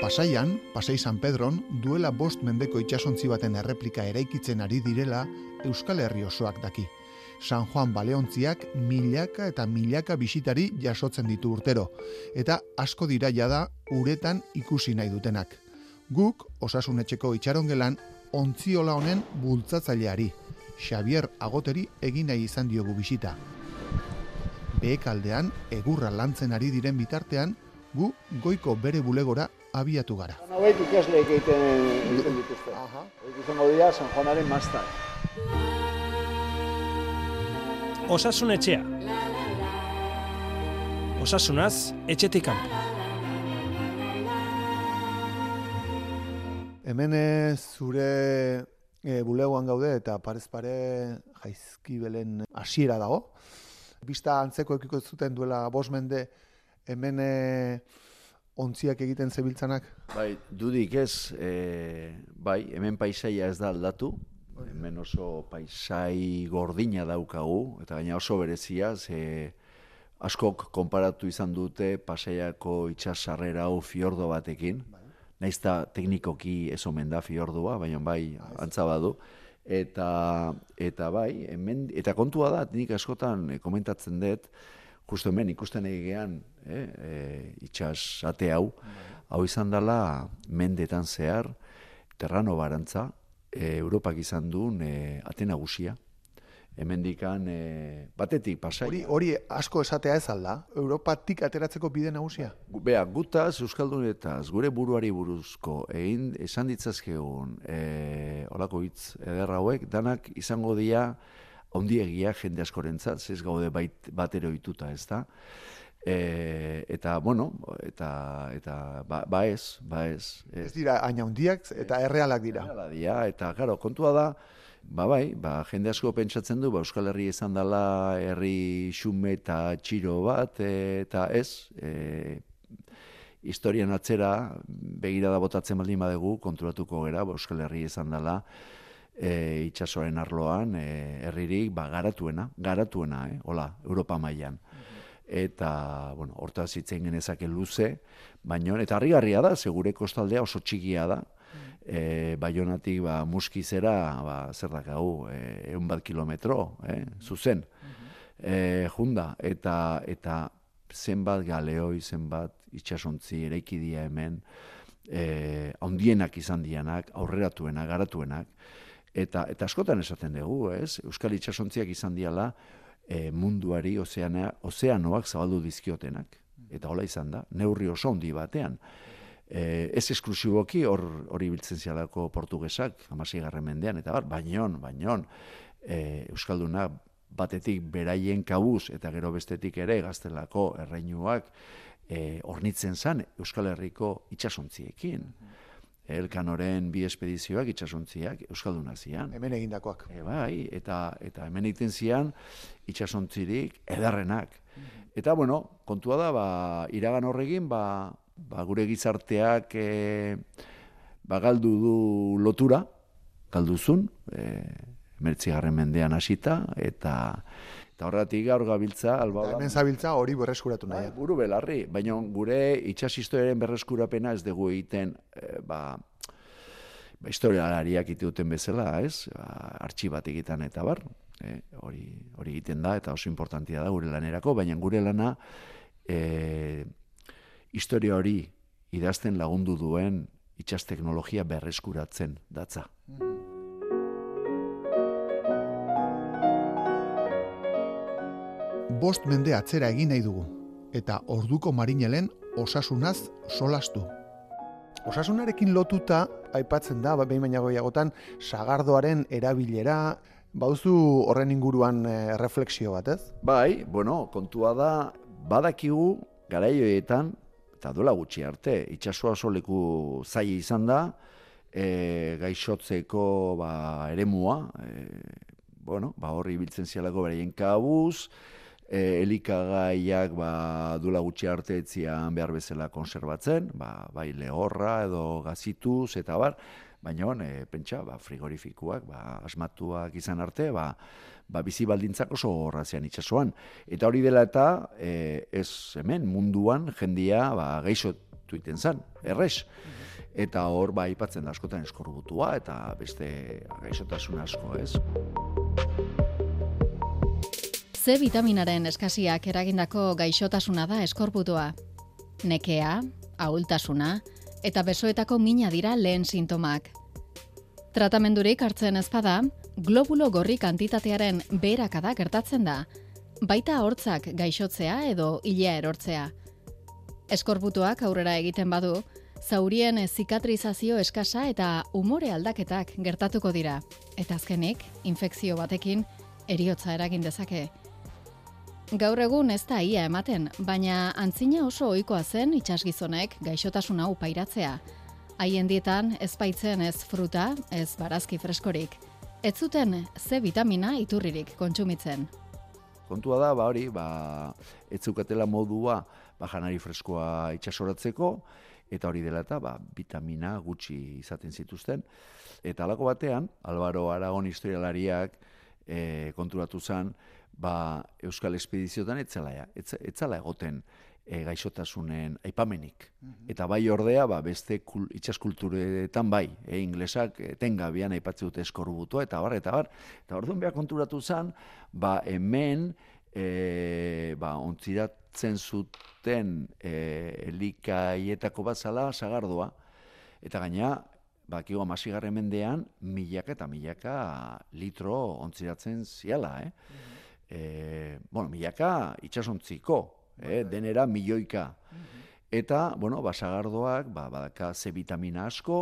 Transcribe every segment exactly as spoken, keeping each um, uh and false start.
Pasaian, Pasai San Pedron, duela bost mendeko itsasontzi baten erreplika eraikitzen ari direla Euskal Herri osoak daki. San Juan baleontziak milaka eta milaka bisitari jasotzen ditu urtero, eta asko dira jada uretan ikusi nahi dutenak. Guk, Osasun Etxeko itxarongelan, ontziola honen bultzatzaileari, Xabier Agoteri egin nahi izan diogu bisita. Behekaldean, egurra lantzen ari diren bitartean, gu goiko bere bulegora abiatu gara. Hauek ikasleek egiten egiten dituzte. Hauek izango dira San Juanaren mastar. Osasun Etxea. Osasunaz, etxetik kanpo. Hemen zure e, bulegoan gaude eta parez pare Jaizkibelen hasiera dago. Bista antzeko ekiko zuten duela bost mende hemen e, ontziak egiten zebiltzanak? Bai, dudik ez, e, bai, hemen paisaia ez da aldatu, hemen oso paisai gordina daukagu, eta gaina oso berezia, ze askok konparatu izan dute Pasaiako itsasarrera hau fiordo batekin, nahiz eta teknikoki ez omen da fiordua, baina bai, antza badu. Eta, eta bai, hemen, eta kontua da, nik askotan e, komentatzen dut, justo hemen ikusten egean, eh, e, itxas ate hau, hau izan dela mendetan zehar, terrano barantza, e, Europak izan duen e, ate nagusia. Hemendikan e, batetik Pasaia. Hori, hori asko esatea ez alda, Europatik ateratzeko bide nagusia? Bea, gutaz, Euskaldunetaz, gure buruari buruzko, egin esan ditzazkegun, e, olako hitz eder hauek, danak izango dira ondiegia jende askorentzat, ez gaude bait, batero ohituta, ez da? E, eta, bueno, eta, eta ba, ba ez, ba ez. Ez dira aina hundiak eta errealak dira. Errealak dira, eta, karo, kontua da, ba bai, ba, jende asko pentsatzen du, ba, Euskal Herri izan dela herri xume eta txiro bat, e, eta ez, e, historian atzera, begirada botatzen baldin badegu, konturatuko gera, ba, Euskal Herri izan dela, E, itsasoaren arloan, e, herririk ba, garatuena, garatuena, eh, hola, Europa mailan. Eta, bueno, hortaz hitzen genezake luze, baino, eta harrigarria da, segure kostaldea oso txikia da, e, Baionatik ba, Muskizera, ba, zer dakau, e, eun bat kilometro, eh, zuzen, e, junda, eta, eta zenbat galeoi, zenbat itsasontzi eraikidia hemen, e, handienak izan dianak, aurreratuenak, garatuenak, Eta, eta askotan esaten dugu, ez? Euskal itsasontziak izan diala e, munduari ozeana, ozeanoak zabaldu dizkiotenak. Eta hola izan da, neurri oso handi batean. E, ez esklusiboki hor hori biltzen zialako portugesak, hamaseigarren mendean, eta bar, bainon, bainon, e, Euskalduna batetik beraien kabuz, eta gero bestetik ere gaztelako erreinuak e, ornitzen zan Euskal Herriko itsasontziekin. Elkanoren bi espedizioak itsasontziak Euskalduna zian. Hemen egindakoak. E, bai, eta, eta hemen egiten zian itsasontzirik edarrenak. Eta, bueno, kontua da, ba, iragan horregin, ba, ba, gure gizarteak e, ba, galdu du lotura, galduzun, e, emertzigarren mendean hasita, eta eta horretik gaur gabiltza alba. Hemen zabiltza hori berreskuratu nahi. Ba, buru belarri, baina gure itsas historiaren berreskurapena ez dugu egiten, e, ba, ba, historialariak ite duten bezala, ez? Ba, artxibat egiten eta bar, e, hori, hori egiten da, eta oso importantia da gure lanerako, baina gure lana e, historia hori idazten lagundu duen itsas teknologia berreskuratzen datza. Bost mende atzera egin nahi dugu, eta orduko marinelen osasunaz solastu. Osasunarekin lotuta, aipatzen da, behin baina goiagotan, sagardoaren erabilera, bauzu horren inguruan e, refleksio bat, ez? Bai, bueno, kontua da, badakigu garaioetan, eta duela gutxi arte, itsasoa oso leku zaila izan da, e, gaixotzeko ba, eremua, e, bueno, ba, horri biltzen zialako beraien kabuz, E, elikagaiak ba, duela gutxi arte etzian behar bezala konserbatzen, ba, bai lehorra edo gazituz eta bar, baina e, pentsa ba, frigorifikuak, ba, asmatuak izan arte, ba, ba, bizi baldintzak oso horrazean itsasoan. Eta hori dela eta e, ez hemen munduan jendia ba, gaixo iten zan, errex. Eta hor, ba, aipatzen da askotan eskorbutua, eta beste gaixotasun asko, ez? C vitaminaren eskasiak eragindako gaixotasuna da eskorbutua. Nekea, ahultasuna eta besoetako mina dira lehen sintomak. Tratamendurik hartzen ezpada, globulo gorri kantitatearen beherakada gertatzen da, baita hortzak gaixotzea edo ilea erortzea. Eskorbutuak aurrera egiten badu, zaurien zikatrizazio eskasa eta umore aldaketak gertatuko dira, eta azkenik, infekzio batekin, heriotza eragin dezake. Gaur egun ez da ia ematen, baina antzina oso ohikoa zen itsasgizonek gaixotasun hau pairatzea. Haien dietan ez baitzen ez fruta, ez barazki freskorik. Ez zuten C vitamina iturririk kontsumitzen. Kontua da, ba hori, ba, ez zukatela modua ba, janari freskoa itsasoratzeko, eta hori dela eta ba, vitamina gutxi izaten zituzten. Eta halako batean, Álvaro Aragon historialariak e, konturatu zen, ba, Euskal Espediziotan etzala, etzala egoten e, gaixotasunen aipamenik. Mm-hmm. Eta bai ordea, ba, beste kul, itxaskulturetan bai, e, inglesak etengabian aipatze dute eskorbutua, eta bar, eta bar. Eta orduan behar konturatu zen, ba, hemen e, ba, ontziratzen zuten e, elikaietako bat zala sagardoa, eta gaina, bakigo amasigarren mendean, milaka eta milaka litro ontziratzen ziala, eh? Mm-hmm. E, bueno, milaka itxasontziko, eh, denera milioika. Eta, bueno, basagardoak, ba, badaka C vitamina asko,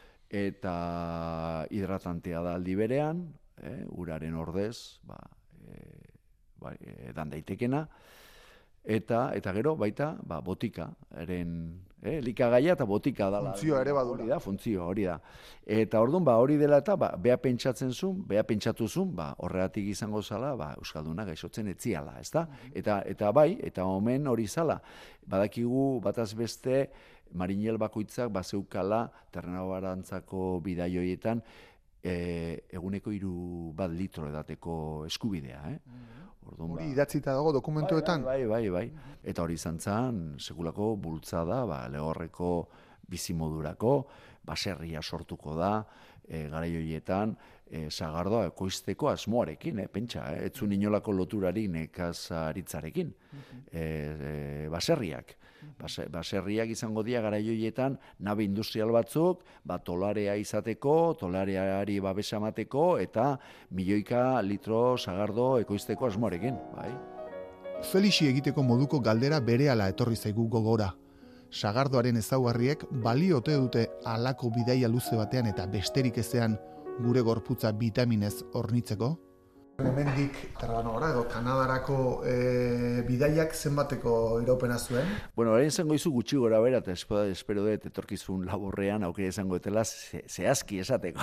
eta hidratantea da aldi berean, eh, uraren ordez, ba, e, ba, edan daitekena, eta eta gero baita, ba, botika, eren, eh, likagaia eta botika dala. Funtzio ere badura. Hori da, funtzio, hori da. Eta orduan, ba, hori dela eta, ba, bea pentsatzen zuen, bea pentsatu zuen, ba, horregatik izango zala, ba, Euskalduna gaixotzen etziala, ez da? Eta, eta bai, eta omen hori zala, badakigu bataz beste, marinel bakoitzak, bazeukala, terrenabarantzako bidaioietan, e, eguneko hiru bat litro edateko eskubidea, eh? Orduan, hori ba, idatzita dago dokumentuetan? Bai, bai, bai, bai. Eta hori izan zen, sekulako bultzada, ba, lehorreko bizimodurako, baserria sortuko da, e, garai horietan, e, sagardoa ekoizteko asmoarekin, eh, pentsa, eh, ez zuen inolako loturarik nekazaritzarekin, e, e, baserriak. Base, baserriak izango dira garai horietan nabe industrial batzuk, ba, tolarea izateko, tolareari babesa emateko eta milioika litro sagardo ekoizteko asmoarekin, bai. Felixi egiteko moduko galdera berehala etorri zaigu gogora. Sagardoaren ezaugarriek baliote dute halako bidaia luze batean eta besterik ezean gure gorputza vitaminez hornitzeko? Hemendik Terranora edo Kanadarako e, bidaiak zenbateko iraupena zuen? Bueno, orain izango izu gutxi gora bera, eta espero dut etorkizun laburrean aukera izango etela ze, zehazki esateko.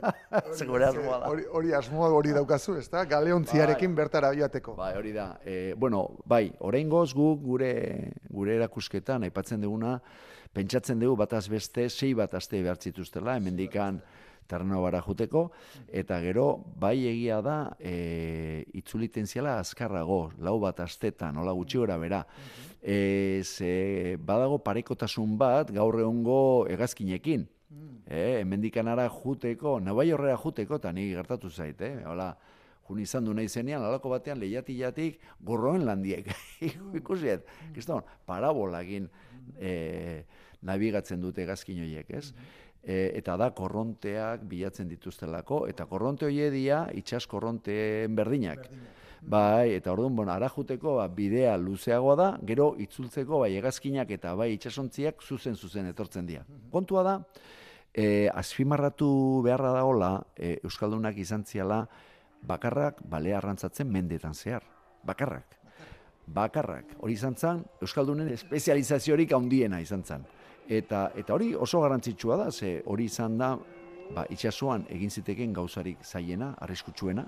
Hori, hori asmoa hori daukazu, ez da? Galeontziarekin bai, bertara joateko. Bai, hori da. E, bueno, bai, oraingoz guk gure, gure erakusketan aipatzen duguna, pentsatzen dugu bataz beste sei bat aste behar zituztela, hemendikan Terranobara juteko, eta gero, bai egia da, e, itzuliten ziala azkarrago, lau bat astetan, hola gutxi gora bera. E, ze badago parekotasun bat gaur egongo hegazkinekin. E, hemendikanara juteko, nabai horrera juteko, eta ni gertatu zait, eh? Hola, jun izan du nahi zenean, alako batean lehiatillatik gorroen landiek. Ikusiet, kiston, parabolagin e, nabigatzen dute hegazkin horiek, ez? E, eta da korronteak bilatzen dituztelako, eta korronte hoie dia itsas korronteen berdinak. Bai, eta orduan, bueno, ara juteko ba, bidea luzeagoa da, gero itzultzeko bai hegazkinak eta bai itsasontziak zuzen-zuzen etortzen dira. Kontua da, e, azpimarratu beharra dagoela, e, Euskaldunak izan ziala bakarrak balea arrantzatzen mendetan zehar. Bakarrak. Bakarrak. Hori izan zen, Euskaldunen espezializaziorik handiena izan zen. Eta, eta hori oso garrantzitsua da, ze hori izan da, ba, itsasoan egin ziteken gauzarik zaiena, arriskutsuena.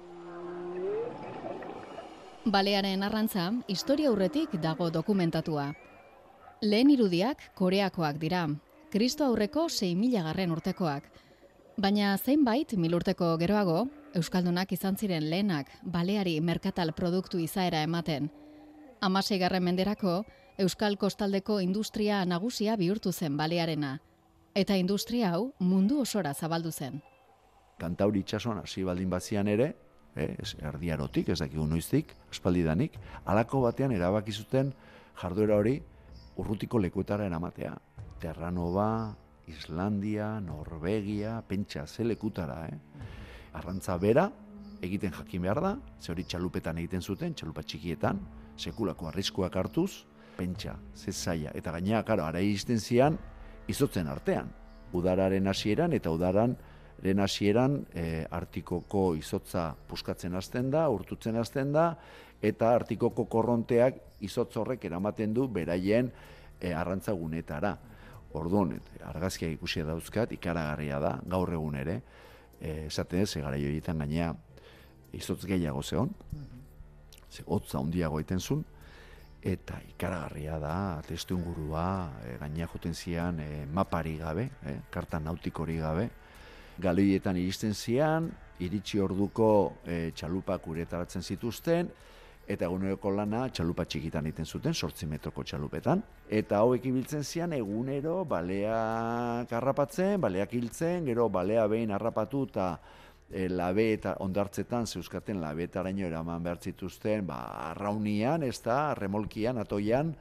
Balearen arrantza, historia aurretik dago dokumentatua. Lehen irudiak Koreakoak dira, Kristo aurreko sei mila garren urtekoak. Baina zeinbait milurteko geroago, Euskaldunak izan ziren lehenak baleari merkatal produktu izaera ematen. Hamaseigarren menderako, Euskal kostaldeko industria nagusia bihurtu zen balearena. Eta industria hau mundu osora zabaldu zen. Kantauri itsasoan hasi baldin bazian ere, eh, erdiarotik, ez dakigu noiztik, aspaldidanik, halako batean erabaki zuten jarduera hori urrutiko lekuetara eramatea. Terranova, Islandia, Norvegia, pentsa ze lekutara, eh? Arrantza bera egiten jakin behar da, ze hori txalupetan egiten zuten, txalupa txikietan, sekulako arriskuak hartuz, pentsa, ze zaila, eta gainera, karo, ara iristen zian, izotzen artean. Udararen hasieran eta udararen hasieran e, Artikoko izotza puskatzen hasten da, urtutzen hasten da, eta Artikoko korronteak izotz horrek eramaten du beraien e, arrantza gunetara. Orduan, argazkiak ikusi dauzkat, ikaragarria da, gaur egun ere, e, esaten ez, egara joietan gainea izotz gehiago zeon, ze hotza handiago egiten zuen, eta ikaragarria da, testu ingurua, e, gainea joten zian e, mapari gabe, e, karta nautikori gabe, galeietan iristen zian, iritsi orduko e, txalupak uretaratzen zituzten, eta eguneroko lana txalupa txikitan egiten zuten, sortzi metroko txalupetan. Eta hauek ibiltzen zian egunero baleak harrapatzen, baleak hiltzen, gero balea behin harrapatu eta e, labe eta ondartzetan zeuskaten labetaraino eraman behar zituzten, ba, arraunian, ez da, remolkian, atoian,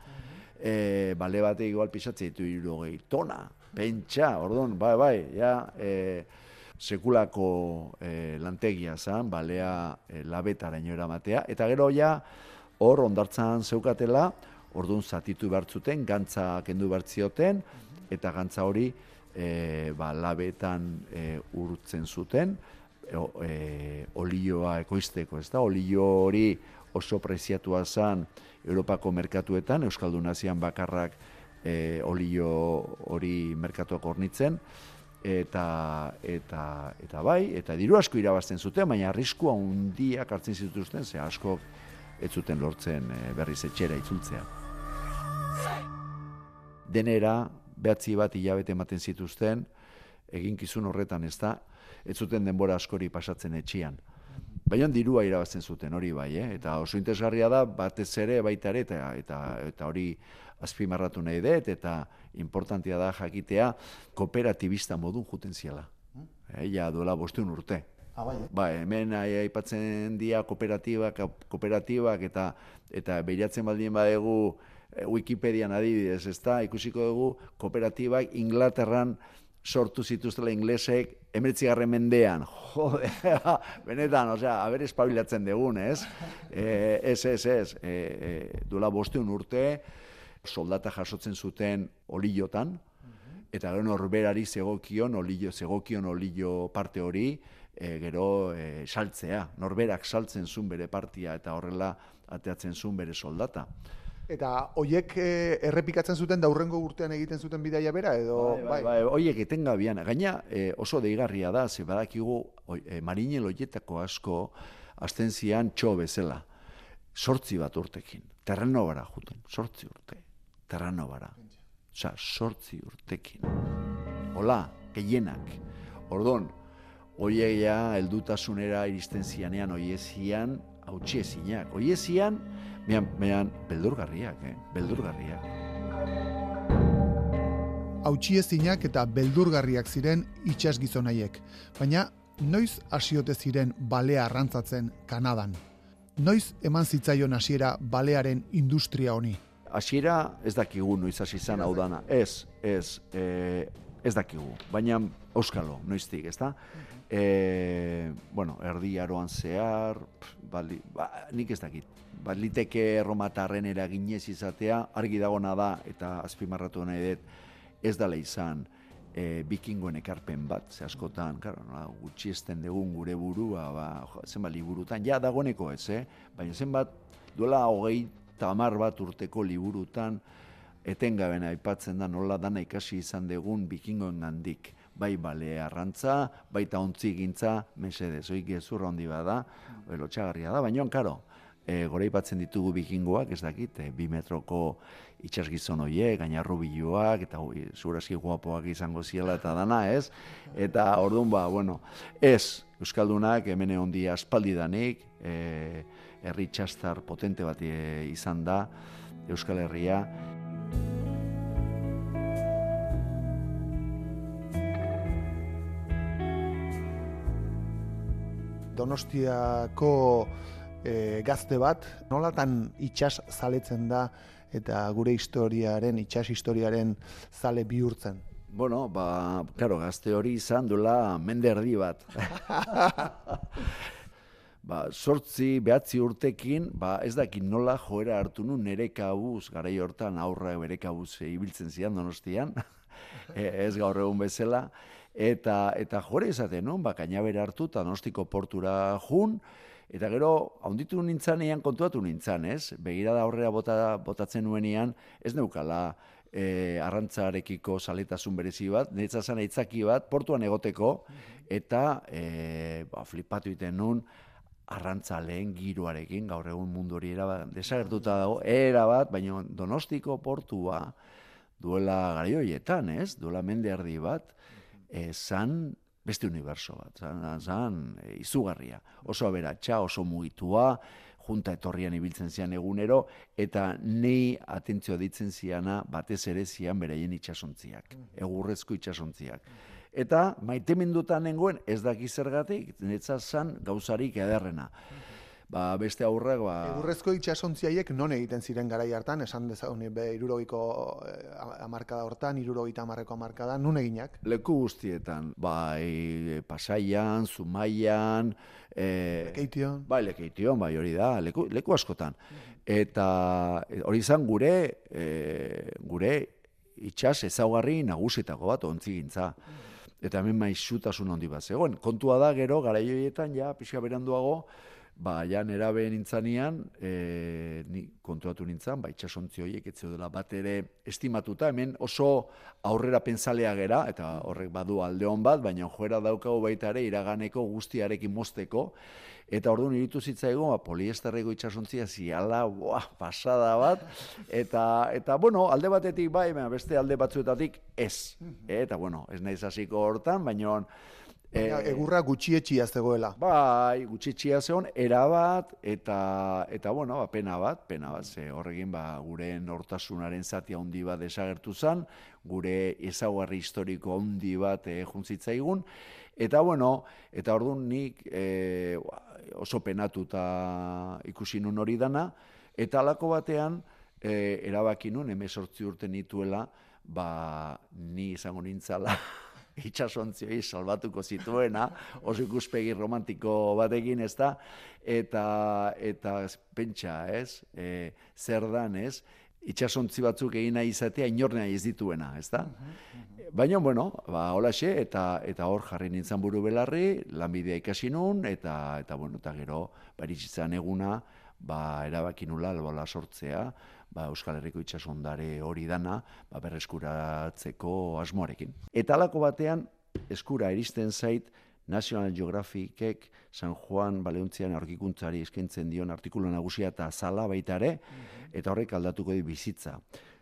e, bale bate igual pisatzen ditu hirurogei tona, pentsa, orduan, bai, bai, ja, e, sekulako e, lantegia zan, balea e, labetaraino eramatea, eta gero ja hor ondartzan zeukatela, orduan zatitu behartzuten, gantza kendu behartzioten, eta gantza hori e, ba, labetan e, urtzen zuten, e, e, olioa ekoizteko, ez da, olio hori oso preziatua zan Europako merkatuetan, Euskalduna zian bakarrak e, olio hori merkatuak hornitzen, Eta, eta, eta bai, eta diru asko irabazten zuten, baina arriskua handiak hartzen zituzten, ze asko ez zuten lortzen e, berriz etxera itzultzea. Denera, behatzi bat hilabete ematen zituzten, eginkizun horretan ez da, ez zuten denbora askori pasatzen etxean. Baina dirua irabazten zuten, hori bai, eh? Eta oso interesgarria da, batez ere, baita ere, eta, eta, eta hori azpimarratu nahi dut, eta importantia da jakitea, kooperatibista modun juten ziala. E, ja, duela bosteun urte. Ah, bai, ba, hemen aipatzen dira kooperatibak, kooperatibak, eta, eta behiratzen baldin badegu Wikipedian adibidez, ez da, ikusiko dugu kooperatibak Inglaterran sortu zituztela inglesek hemeretzigarren mendean. Jode, benetan, osea, haber espabilatzen dugun, ez? E, ez, ez, ez, e, e, duela bosteun urte, soldata jasotzen zuten oliotan, eta gero norberari zegokion olio, zegokion olio parte hori, e, gero e, saltzea. Norberak saltzen zuen bere partia, eta horrela ateatzen zuen bere soldata. Eta hoiek e, errepikatzen zuten daurrengo urtean egiten zuten bidaia bera, edo... Bai, bai, bai, hoiek etengabian. Gaina e, oso deigarria da, ze badakigu e, marinel hoietako asko azten zian txo bezala. Sortzi bat urtekin. Terranobara juten, sortzi urte. Terranobara. Osa, sortzi urtekin. Hola, gehienak. Ordon, hoieia heldutasunera iristen zianean hoiezian, hautxiezinak. Hoiezian, mehan, mehan, beldurgarriak, eh? Beldurgarriak. Hautxiezinak eta beldurgarriak ziren itsasgizonaiek. Baina, noiz hasiote ziren balea arrantzatzen Kanadan? Noiz eman zitzaion hasiera balearen industria honi? Hasiera ez dakigu noiz hasi izan hau dana. Ez, ez, e, ez dakigu. Baina euskalo, noiztik, ezta? E, bueno, erdi aroan zehar, bali, ba, nik ez dakit. Baliteke erromatarren eraginez izatea, argi dagona da, eta azpimarratu nahi dut, ez dela izan e, bikingoen ekarpen bat, ze askotan, karo, no, gutxi esten dugun gure burua, ba, jo, zenbat liburutan, ja dagoeneko ez, eh? Baina zenbat duela hogei tamar bat urteko liburutan etengaben aipatzen da nola dana ikasi izan dugun bikingoen gandik. Bai bale arrantza, baita ontzigintza, mesedez, hoi gezurra handi bada, lotxagarria da, baina, karo, e, gora aipatzen ditugu bikingoak, ez dakit, e, bi metroko itxasgizon hoiek, gainarrubiluak, eta zuraski guapoak izango ziela eta dana, ez? Eta orduan, ba, bueno, ez, Euskaldunak hemen egon aspaldidanik, e, herri txastar potente bat e, izan da, Euskal Herria. Donostiako e, gazte bat, nolatan itsas zaletzen da eta gure historiaren, itsas historiaren zale bihurtzen? Bueno, ba, claro, gazte hori izan duela mende erdi bat. Ba, sortzi, behatzi urtekin, ba, ez dakit nola joera hartu nu nere kabuz, garai hortan aurra bere kabuz ibiltzen zian Donostian, e, ez gaur egun bezala, eta eta jore esaten nun, ba, kainabera hartu eta Donostiko portura jun, eta gero, haunditu nintzanean kontuatu nintzan, ez? Begirada aurrera bota, botatzen nuenean, ez neukala e, arrantzarekiko saletasun berezi bat, niretzat zan aitzaki bat, portuan egoteko, eta e, ba, flipatu iten nun, arrantzaleen giroarekin, gaur egun mundu hori erabat, desagertuta dago, era bat, baina Donostiko portua duela garai horietan, ez? Duela mende erdi bat, e, zan beste uniberso bat, zan, zan e, izugarria. Oso aberatsa, oso mugitua, junta etorrian ibiltzen zian egunero, eta nei atentzioa ditzen ziana batez ere zian beraien itsasontziak, egurrezko itsasontziak. Eta maitemindutan nengoen ez daki zergatik, niretzat zan gauzarik ederrena. Ba, beste aurrak, ba... Egurrezko itsasontziaiek non egiten ziren garai hartan, esan dezagun, be, irurogiko hamarkada hortan, irurogeita hamarreko hamarkada, nun eginak? Leku guztietan, bai, Pasaian, Zumaian... E, Lekeition? Bai, Lekeition, bai, hori da, leku, leku askotan. Eta hori izan gure, e, gure itsas ezaugarri nagusietako bat ontzigintza. Eta hemen maizutasun handi bat zegoen. Kontua da, gero, garai horietan, ja, pixka beranduago, ba, ja, nerabe nintzanean, e, ni kontuatu nintzan, ba, itsasontzi horiek ez zeudela bat ere estimatuta, hemen oso aurrera pensalea gera, eta horrek badu alde hon bat, baina joera daukagu baita ere iraganeko guztiarekin mozteko, eta orduan iritu zitzaigun, ba, poliesterreko itsasontzia ziala, boa, pasada bat, eta, eta, bueno, alde batetik bai, beste alde batzuetatik ez. Eta, bueno, ez naiz hasiko hortan, baina... E, egurra gutxietxia zegoela. Bai, gutxietxia zegoen, erabat, eta, eta bueno, ba, pena bat, pena bat, ze horregin ba, gure nortasunaren zati handi bat desagertu zen, gure ezaugarri historiko handi bat e, juntzitzaigun, eta bueno, eta orduan nik e, oso penatuta ikusi nun hori dana, eta halako batean, e, erabaki nun, hemezortzi urte nituela, ba, ni izango nintzala, itsasontzioi salbatuko zituena, oso ikuspegi romantiko batekin, ez da, eta, eta pentsa, ez, e, zer dan, ez, itsasontzi batzuk egin nahi izatea inornea ez dituena, ez da? Baina, bueno, ba, holaxe, eta, eta hor jarri nintzen buru belarri, lanbidea ikasi nun, eta, eta, bueno, eta gero, baritsitzen eguna, ba, erabaki nula albola sortzea, ba, Euskal Herriko itsasondare hori dana, ba, berreskuratzeko asmoarekin. Eta halako batean, eskura iristen zait, National Geographicek San Juan Baleontzian aurkikuntzari eskaintzen dion artikulu nagusia eta azala baita ere, eta horrek aldatuko di bizitza.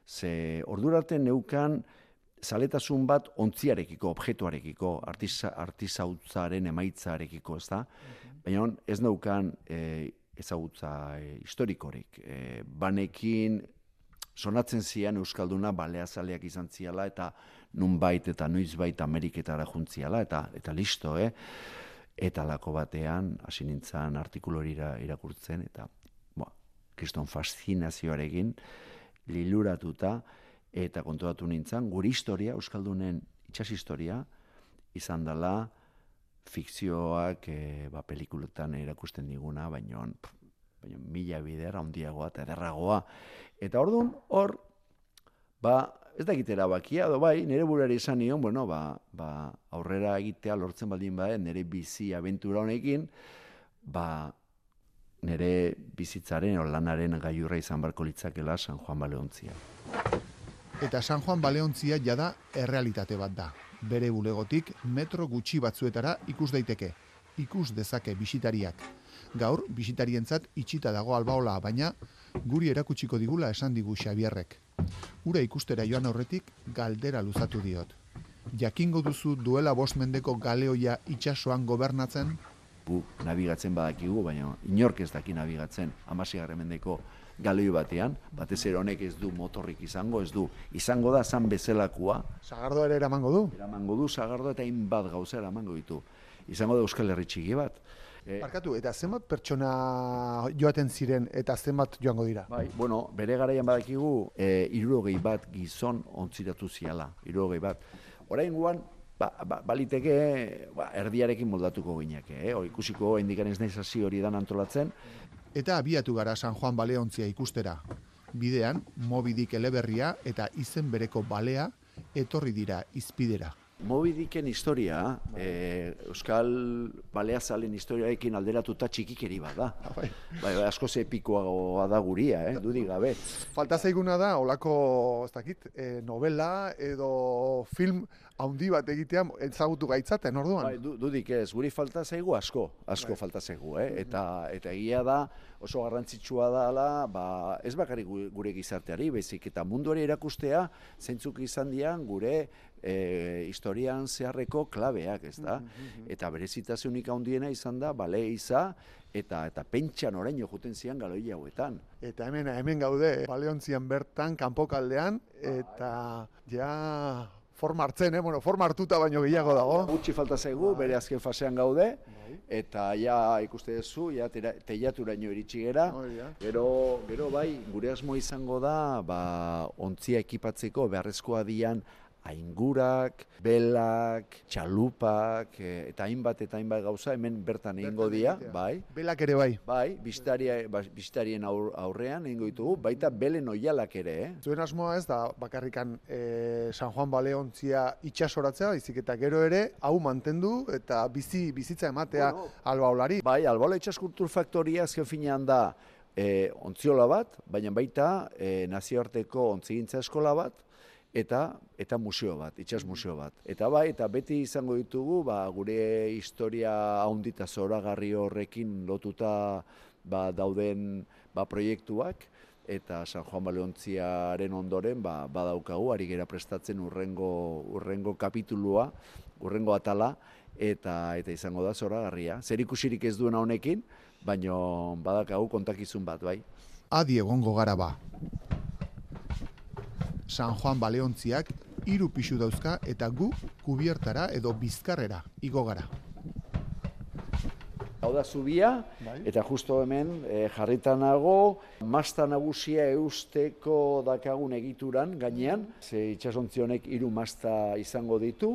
Ze ordurarte neukan zaletasun bat ontziarekiko, objektuarekiko, artizautzaren emaitzarekiko, ez da? Baina ez neukan e, ezagutza e, historikorik. E, banekin sonatzen zian Euskalduna baleazaleak izan ziala eta nunbait eta noizbait Ameriketara juntziala eta eta listo, eh? Eta lako batean hasi nintzen artikulu hori irakurtzen eta ba, kriston faszinazioarekin liluratuta eta konturatu nintzen gure historia, Euskaldunen itsas historia izan dela fikzioak e, ba, pelikuletan erakusten diguna, baina baina mila bider handiagoa eta ederragoa. Eta orduan, hor, ba, ez da egitera bakia, edo bai, nire burari esan nion, bueno, ba, ba, aurrera egitea lortzen baldin bada, nire bizi abentura honekin, ba, nire bizitzaren o lanaren gailurra izan barko litzakela San Juan Baleontzia. Eta San Juan Baleontzia jada errealitate bat da. Bere bulegotik metro gutxi batzuetara ikus daiteke, ikus dezake bisitariak. Gaur, bisitarientzat itxita dago albaola, baina guri erakutsiko digula esan digu Xabierrek. Ura ikustera joan aurretik galdera luzatu diot. Jakingo duzu duela bost mendeko galeoia itsasoan gobernatzen? Gu nabigatzen badakigu, baina inork ez daki nabigatzen hamaseigarren mendeko galoi batean, batez ere honek ez du motorrik izango, ez du, izango da zan bezalakoa. Sagardoa ere eramango du? Eramango du, sagardoa eta hainbat gauza eramango ditu. Izango da Euskal Herri txiki bat. Barkatu, eta zenbat pertsona joaten ziren eta zenbat joango dira? Bai, bueno, bere garaian badakigu e, hirurogei bat gizon ontziratu ziala, hirurogei bat. Oraingoan, ba, ba, baliteke ba, erdiarekin moldatuko gineke, eh? O, ikusiko indikan ez naiz hasi hori dan antolatzen. Eta abiatu gara San Juan baleontzia ikustera. Bidean, Moby Dick eleberria eta izen bereko balea etorri dira izpidera. Moby Dicken historia, e, Euskal Baleazalen historiaekin alderatuta txikikeri bat da. Bai, bai, askoz epikoagoa da guria, eh? Dudik gabe. Falta zaiguna da, olako, ez dakit, e, novela edo film haundi bat egitea ezagutu gaitzaten, orduan? Bai, du, dudik ez, guri falta zaigu asko, asko bai. Falta zaigu, eh? Eta, eta egia da, oso garrantzitsua dela, ba, ez bakarrik gure gizarteari, baizik eta munduari erakustea, zeintzuk izan dian gure e, historian zeharreko klabeak, ez da? Eta berezitasunik handiena izan da, bale iza, eta eta pentsan oraino joten zian galoi hauetan. Eta hemen hemen gaude, baleontzian bertan, kanpokaldean, eta ja forma hartzen, eh? Bueno, forma hartuta baino gehiago dago. Gutxi falta zaigu, bere azken fasean gaude, eta ja ikuste duzu, ja teilaturaino iritsi gera. Gero, gero bai, gure asmo izango da, ba, ontzia ekipatzeko beharrezkoa dian aingurak, belak, txalupak, eta hainbat eta hainbat gauza hemen bertan egingo dira, bai. Belak ere bai. Bai, biztarien aurrean egingo ditugu, baita belen oialak ere, eh? Zuen asmoa ez da bakarrikan e, San Juan baleontzia itxasoratzea, baizik eta gero ere hau mantendu eta bizi bizitza ematea bueno, albaolari. Bai, Albaola Itsaskultur Faktoria azken finean da e, ontziola bat, baina baita e, nazioarteko ontzigintza eskola bat, eta eta museo bat, itsas museo bat. Eta bai, eta beti izango ditugu, ba, gure historia handita zoragarri horrekin lotuta ba, dauden ba, proiektuak, eta San Juan baleontziaren ondoren ba, badaukagu, ari gera prestatzen urrengo, urrengo kapitulua, urrengo atala, eta eta izango da zoragarria. Zer ikusirik ez duena honekin, baina badakagu kontakizun bat, bai. Adi egongo gara ba. San Juan baleontziak hiru pisu dauzka eta gu kubiertara edo bizkarrera igo gara. Hau da zubia, bai. Eta justo hemen e, jarrita nago, masta nagusia eusteko dakagun egituran gainean, ze itsasontzi honek hiru masta izango ditu,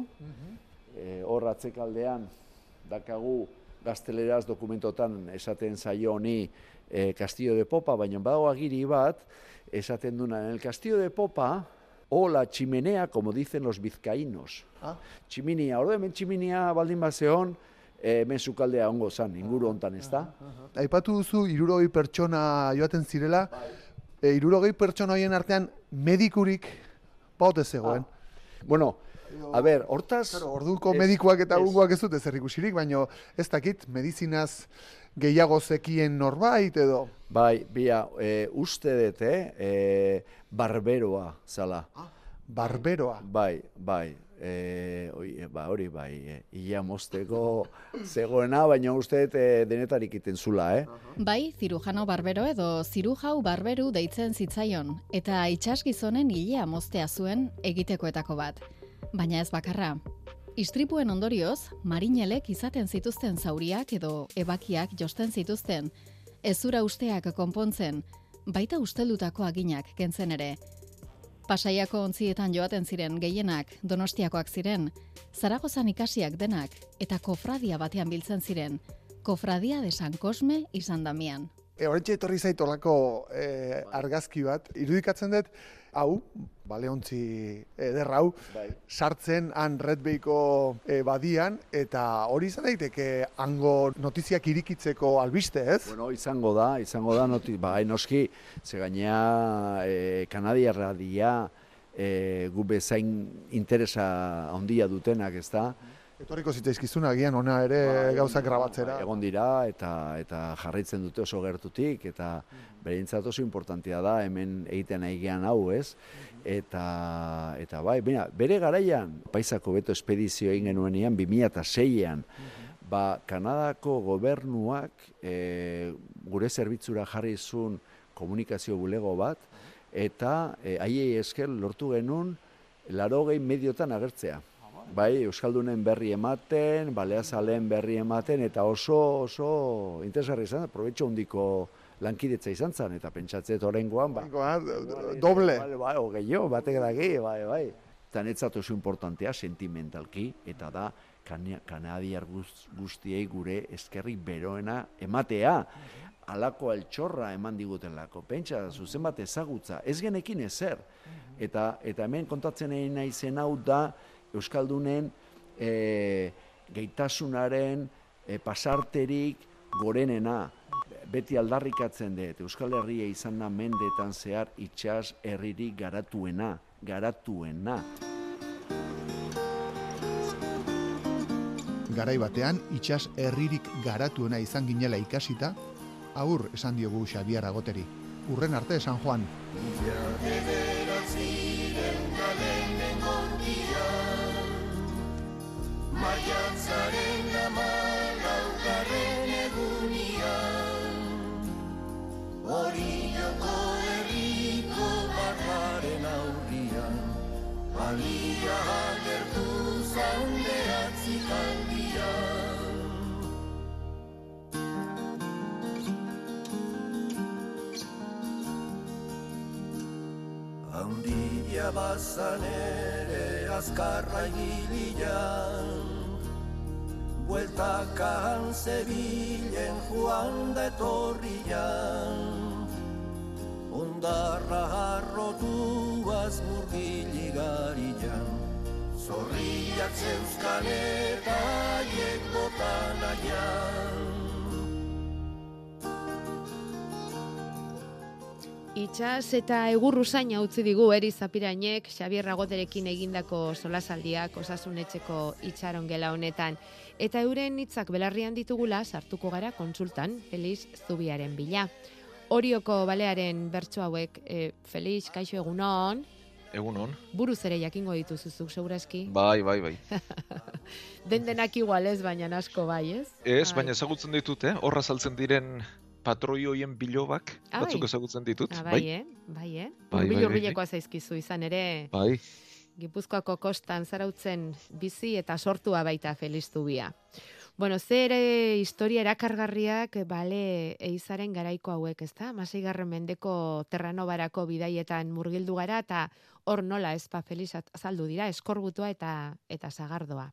e, hor atzekaldean dakagu gazteleraz dokumentotan esaten zaio honi e, Castillo de Popa, baina badago agiri bat, esaten duna, en el Castillo de Popa, o la chimenea, como dicen los vizcaínos. Ah. Chiminia, ordo hemen chiminia baldin bazeon, hemen sukaldea ongo zan, inguru hontan, ez da? Aipatu duzu, hirurogei pertsona joaten zirela, e, hirurogei pertsona horien artean medikurik baute zegoen. Ah. Bueno, a ber, hortaz... Claro, orduko medikuak eta gungoak ez dute zer ikusirik, baina ez dakit, medizinaz gehiago zekien norbait edo? Bai, bia, e, uste dut, eh? E, barberoa zala. Ah, barberoa? Bai, bai. E, oi, ba, hori bai, e, ia mozteko zegoena, baina uste dut e, denetarik iten zula, eh? Bai, zirujano barbero edo zirujau barberu deitzen zitzaion, eta itsasgizonen ilea moztea zuen egitekoetako bat. Baina ez bakarra. Istripuen ondorioz, marinelek izaten zituzten zauriak edo ebakiak josten zituzten, ezura usteak konpontzen, baita usteldutako aginak kentzen ere. Pasaiako ontzietan joaten ziren gehienak, Donostiakoak ziren, Zaragozan ikasiak denak, eta kofradia batean biltzen ziren, Kofradia de San Cosme y San Damian. E, Horretxe etorri zaitolako e, argazki bat, irudikatzen dut, hau, baleontzi ederra hau, bai. Sartzen han Red Bayko e, badian, eta hori izan daiteke hango notiziak irikitzeko albiste, ez? Bueno, izango da, izango da, noti, ba, noski, ze gainea e, Kanadiarra dia, e, gu bezain interesa handia dutenak, ez da? Etorriko zitzaizkizuna agian ona ere ba, gauzak grabatzera. Egon dira eta eta jarraitzen dute oso gertutik eta berentzat oso importantea da hemen egiten aigean hau, ez? Eta eta bai, bera, bere garaian Paisako beto espedizio egin genuenean bi mila seian ba Kanadako gobernuak e, gure zerbitzura jarri zuen komunikazio bulego bat, eta e, haiei esker lortu genuen laurogei mediotan agertzea. Bai, Euskaldunen berri ematen, Baleazaleen berri ematen, eta oso, oso interesgarri izan, probetxo handiko lankidetza izan zen, eta pentsatzet oraingoan, ba, doble. Bai, bai, gehiago, batek daki, bai, bai. Eta netzat oso importantea, sentimentalki, eta da, kanadiar guztiei gure eskerrik beroena ematea. Alako altxorra eman digutelako, pentsa, zuzen bat ezagutza, ez genekin ezer. Eta, eta hemen kontatzen egin naizen hau da, Euskaldunen e, gaitasunaren e, pasarterik gorenena. Beti aldarrikatzen dut, Euskal Herria izan da mendeetan zehar itsas herririk garatuena, garatuena. Garai batean, itsas herririk garatuena izan ginela ikasita, aur esan diogu Xabier Agoteri. Urren arte, San Juan. Maiatzaren hamalaugarren egunian, Orioko herriko barraren aurrian, alia agertu zaun behatzik aldian. Handia bazan ere azkarra ibilian, bueltakan zebilen joan da etorrian, ondarra harrotuaz murgiligarian, zorriak zeuzkan eta haiek botan aian. Itsas eta egur usaina utzi digu Eri Zapirainek Xabier Agoterekin egindako solasaldiak Osasunetxeko itxaron gela honetan. Eta euren hitzak belarrian ditugula sartuko gara kontsultan Felix Zubiaren bila. Orioko balearen bertso hauek, e, Felix, kaixo egunon. Egunon. Buruz ere jakingo dituzuzuk, segurazki. Bai, bai, bai. Den denak igual ez, baina asko bai, ez? Ez, bai. Baina ezagutzen ditut, eh? Horra saltzen diren patroi hoien bilobak, ah, batzuk bai. ezagutzen ditut. Ah, bai, eh? Bai, eh? Bai, Urbil bai, urbilekoa zaizkizu izan ere. Bai. Gipuzkoako kostan zarautzen bizi eta sortua baita Felix Zubia. Bueno, ze ere historia erakargarriak bale eizaren garaiko hauek, ezta? Hamaseigarren mendeko Terranobarako bidaietan murgildu gara eta hor nola ezpa Felix azaldu dira, eskorbutua eta eta sagardoa.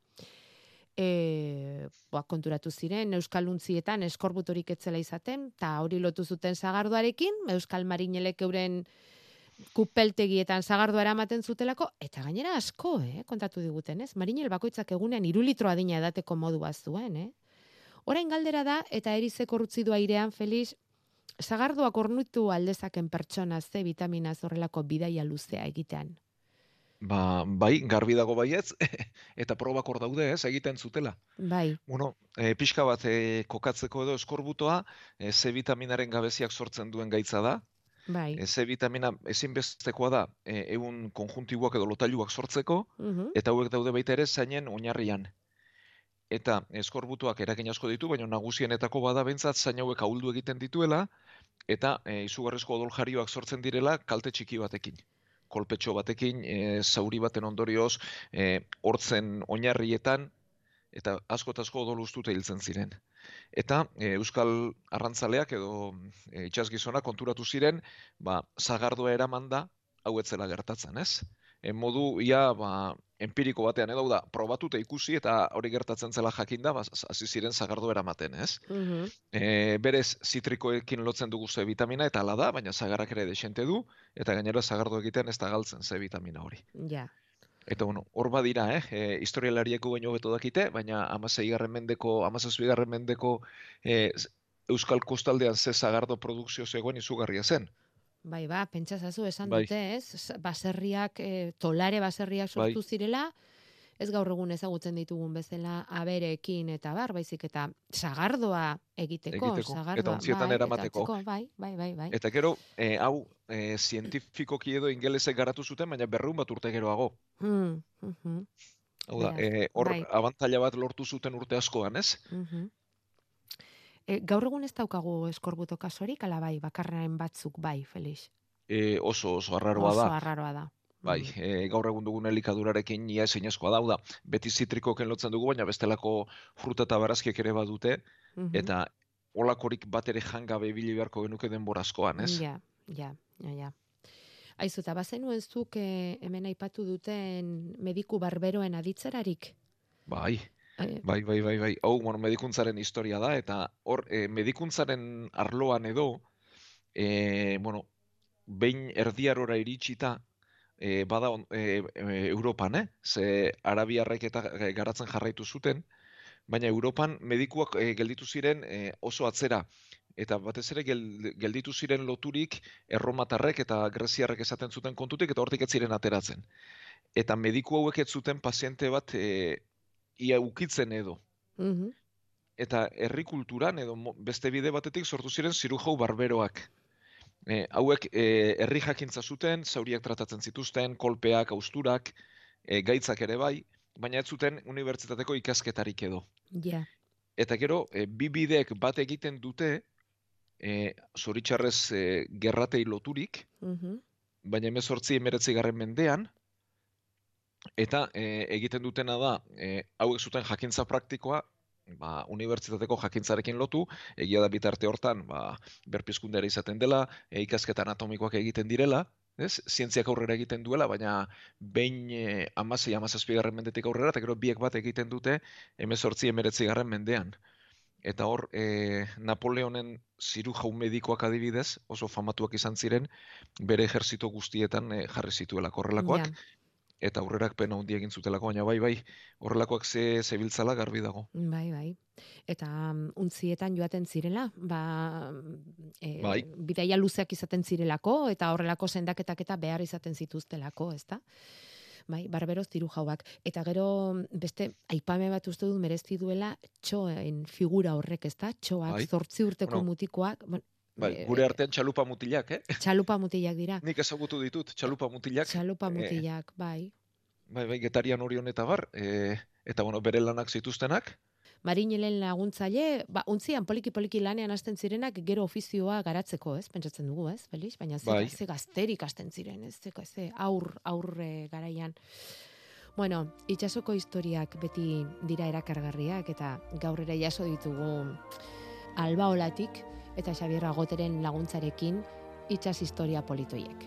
E, boa, konturatu ziren euskaluntzietan eskorbutorik etzela izaten, eta hori lotu zuten sagardoarekin, euskal marinelek euren kupeltegietan sagardoa eramaten zutelako, eta gainera asko, eh, kontatu diguten, ez? Marinel bakoitzak egunean hiru litro adina edateko modua zuen, eh? Orain galdera da, eta erizek urrutzi airean, Felix, sagardoak ornutu aldezaken pertsona ze vitamina horrelako bidaia luzea egitean. Ba, bai, garbi dago baietz, eta probak hor daude, ez, egiten zutela. Bai. Bueno, e, pixka bat e, kokatzeko edo eskorbutoa, e, C vitaminaren gabeziak sortzen duen gaitza da. Bai. E, C vitamina ezinbestekoa da, e, egun konjuntiboak edo lotailuak sortzeko, Uh-huh. eta hauek daude baita ere zainen oinarrian. Eta eskorbutoak eragin asko ditu, baina nagusienetako bada behintzat zain hauek ahuldu egiten dituela, eta e, izugarrizko odoljarioak sortzen direla kalte txiki batekin. Kolpetxo batekin, e, zauri baten ondorioz, e, hortzen oinarrietan, eta asko eta asko odoluztute hiltzen ziren. Eta e, euskal arrantzaleak edo e, itsasgizonak konturatu ziren, ba, sagardoa eraman da, hau etzela gertatzen, ez? E, modu, ia, ba, empiriko batean edo da, probatuta ikusi eta hori gertatzen zela jakinda, ba, hasi ziren sagardo eramaten, ez? Uh-huh. E, berez, zitrikoekin lotzen dugu C vitamina eta hala da, baina sagarrak ere desente du, eta gainera sagardo egiten ez da galtzen C vitamina hori. Ja. Eta bueno, hor badira, eh, e, historialarieko baino hobeto dakite, baina hamaseigarren mendeko, hamazazpigarren mendeko e, Euskal Kostaldean ze sagardo produkzio zegoen izugarria zen. Bai, ba, pentsazazu esan Bai. dute, ez? Baserriak, e, tolare baserriak sortu Bai. zirela, ez gaur egun ezagutzen ditugun bezala aberekin eta bar, baizik eta sagardoa egiteko, Egiteko, sagardoa, eta ontzietan bai, eramateko. eta atzeko, bai, bai, bai, bai. Eta gero, e, hau, e, zientifikoki edo ingelesek garatu zuten, baina berrehun bat urte geroago. Hmm, mhm, Hau da, Beraz, e, hor bai. abantaila bat lortu zuten urte askoan, ez? mhm. E, gaur egun ez daukagu eskorbuto kasorik, ala bai, bakarren batzuk bai, Felix? E, oso, oso arraroa da. Oso arraroa da. Bai, e, gaur egun dugun elikadurarekin ia ezinezkoa da, da, beti zitrikoken lotzen dugu, baina bestelako fruta eta barazkiek ere badute, Mhm. eta olakorik bat ere jangabe ibili beharko genuke denbora askoan, ez? Ja, ja, ja, ja. Aizu, eta bazenuen zuk eh, hemen aipatu duten mediku barberoen aditzerarik? Bai, Eh, bai, bai, bai, bai. Hau, bueno, medikuntzaren historia da, eta hor, e, medikuntzaren arloan edo, e, bueno, behin erdiarora iritsita, e, bada on- e, e, Europan, eh? Ze arabiarrek eta e, garatzen jarraitu zuten, baina Europan medikuak e, gelditu ziren e, oso atzera, eta batez ere gel- gelditu ziren loturik erromatarrek eta greziarrek esaten zuten kontutik, eta hortik ez ziren ateratzen. Eta mediku hauek ez zuten paziente bat e, ia ukitzen edo. mhm. Eta herri kulturan edo mo- beste bide batetik sortu ziren zirujau barberoak. E, hauek e, herri jakintza zuten, zauriak tratatzen zituzten, kolpeak, austurak, e, gaitzak ere bai, baina ez zuten unibertsitateko ikasketarik edo. Ja. Eta gero, e, bi bideek bat egiten dute, e, zoritxarrez e, gerratei loturik, Mhm. baina hemezortzi hemeretzi garren mendean, eta e, egiten dutena da, e, hauek zuten jakintza praktikoa, ba, unibertsitateko jakintzarekin lotu, egia da bitarte hortan, ba, berpizkundera izaten dela, e, ikasketa anatomikoak egiten direla, ez? Zientziak aurrera egiten duela, baina behin e, amasei, amazazpigarren mendetik aurrera, eta gero biek bat egiten dute hemezortzi, hemeretzi garren mendean. Eta hor, e, Napoleonen zirujau medikoak adibidez, oso famatuak izan ziren, bere ejerzito guztietan e, jarri zituela horrelakoak, Ja. eta aurrerak pena hundi egin zutelako, baina bai, bai, horrelakoak ze zebiltzala garbi dago. Bai, bai. Eta mm, untzietan joaten zirela, ba, e, Bai. bidaia luzeak izaten zirelako, eta horrelako sendaketak eta behar izaten zituztelako, ezta? Bai, barberoz zirujauak. Eta gero beste aipame bat uste dut merezi duela txoen figura horrek, ezta? Txoak, Bai. zortzi urteko Bueno, mutikoak, bueno, Bai, eh, gure artean txalupa mutilak, eh? txalupa mutilak dira. Nik ezagutu ditut, txalupa mutilak. Txalupa eh, mutilak, bai. bai, bai, Getarian Orion eta bar, e, eta bueno, bere lanak zituztenak, Marinelen laguntzaile, ba, untzian poliki-poliki lanean hasten zirenak gero ofizioa garatzeko, ez? Pentsatzen dugu, ez, Felix? Baina ze, Bai. ze gazterik hasten ziren, ez? Ze, ze aur, aurre garaian. Bueno, itsasoko historiak beti dira erakargarriak eta gaur ere jaso ditugu Albaolatik eta Xabier Agoteren laguntzarekin itsas historia politoiek.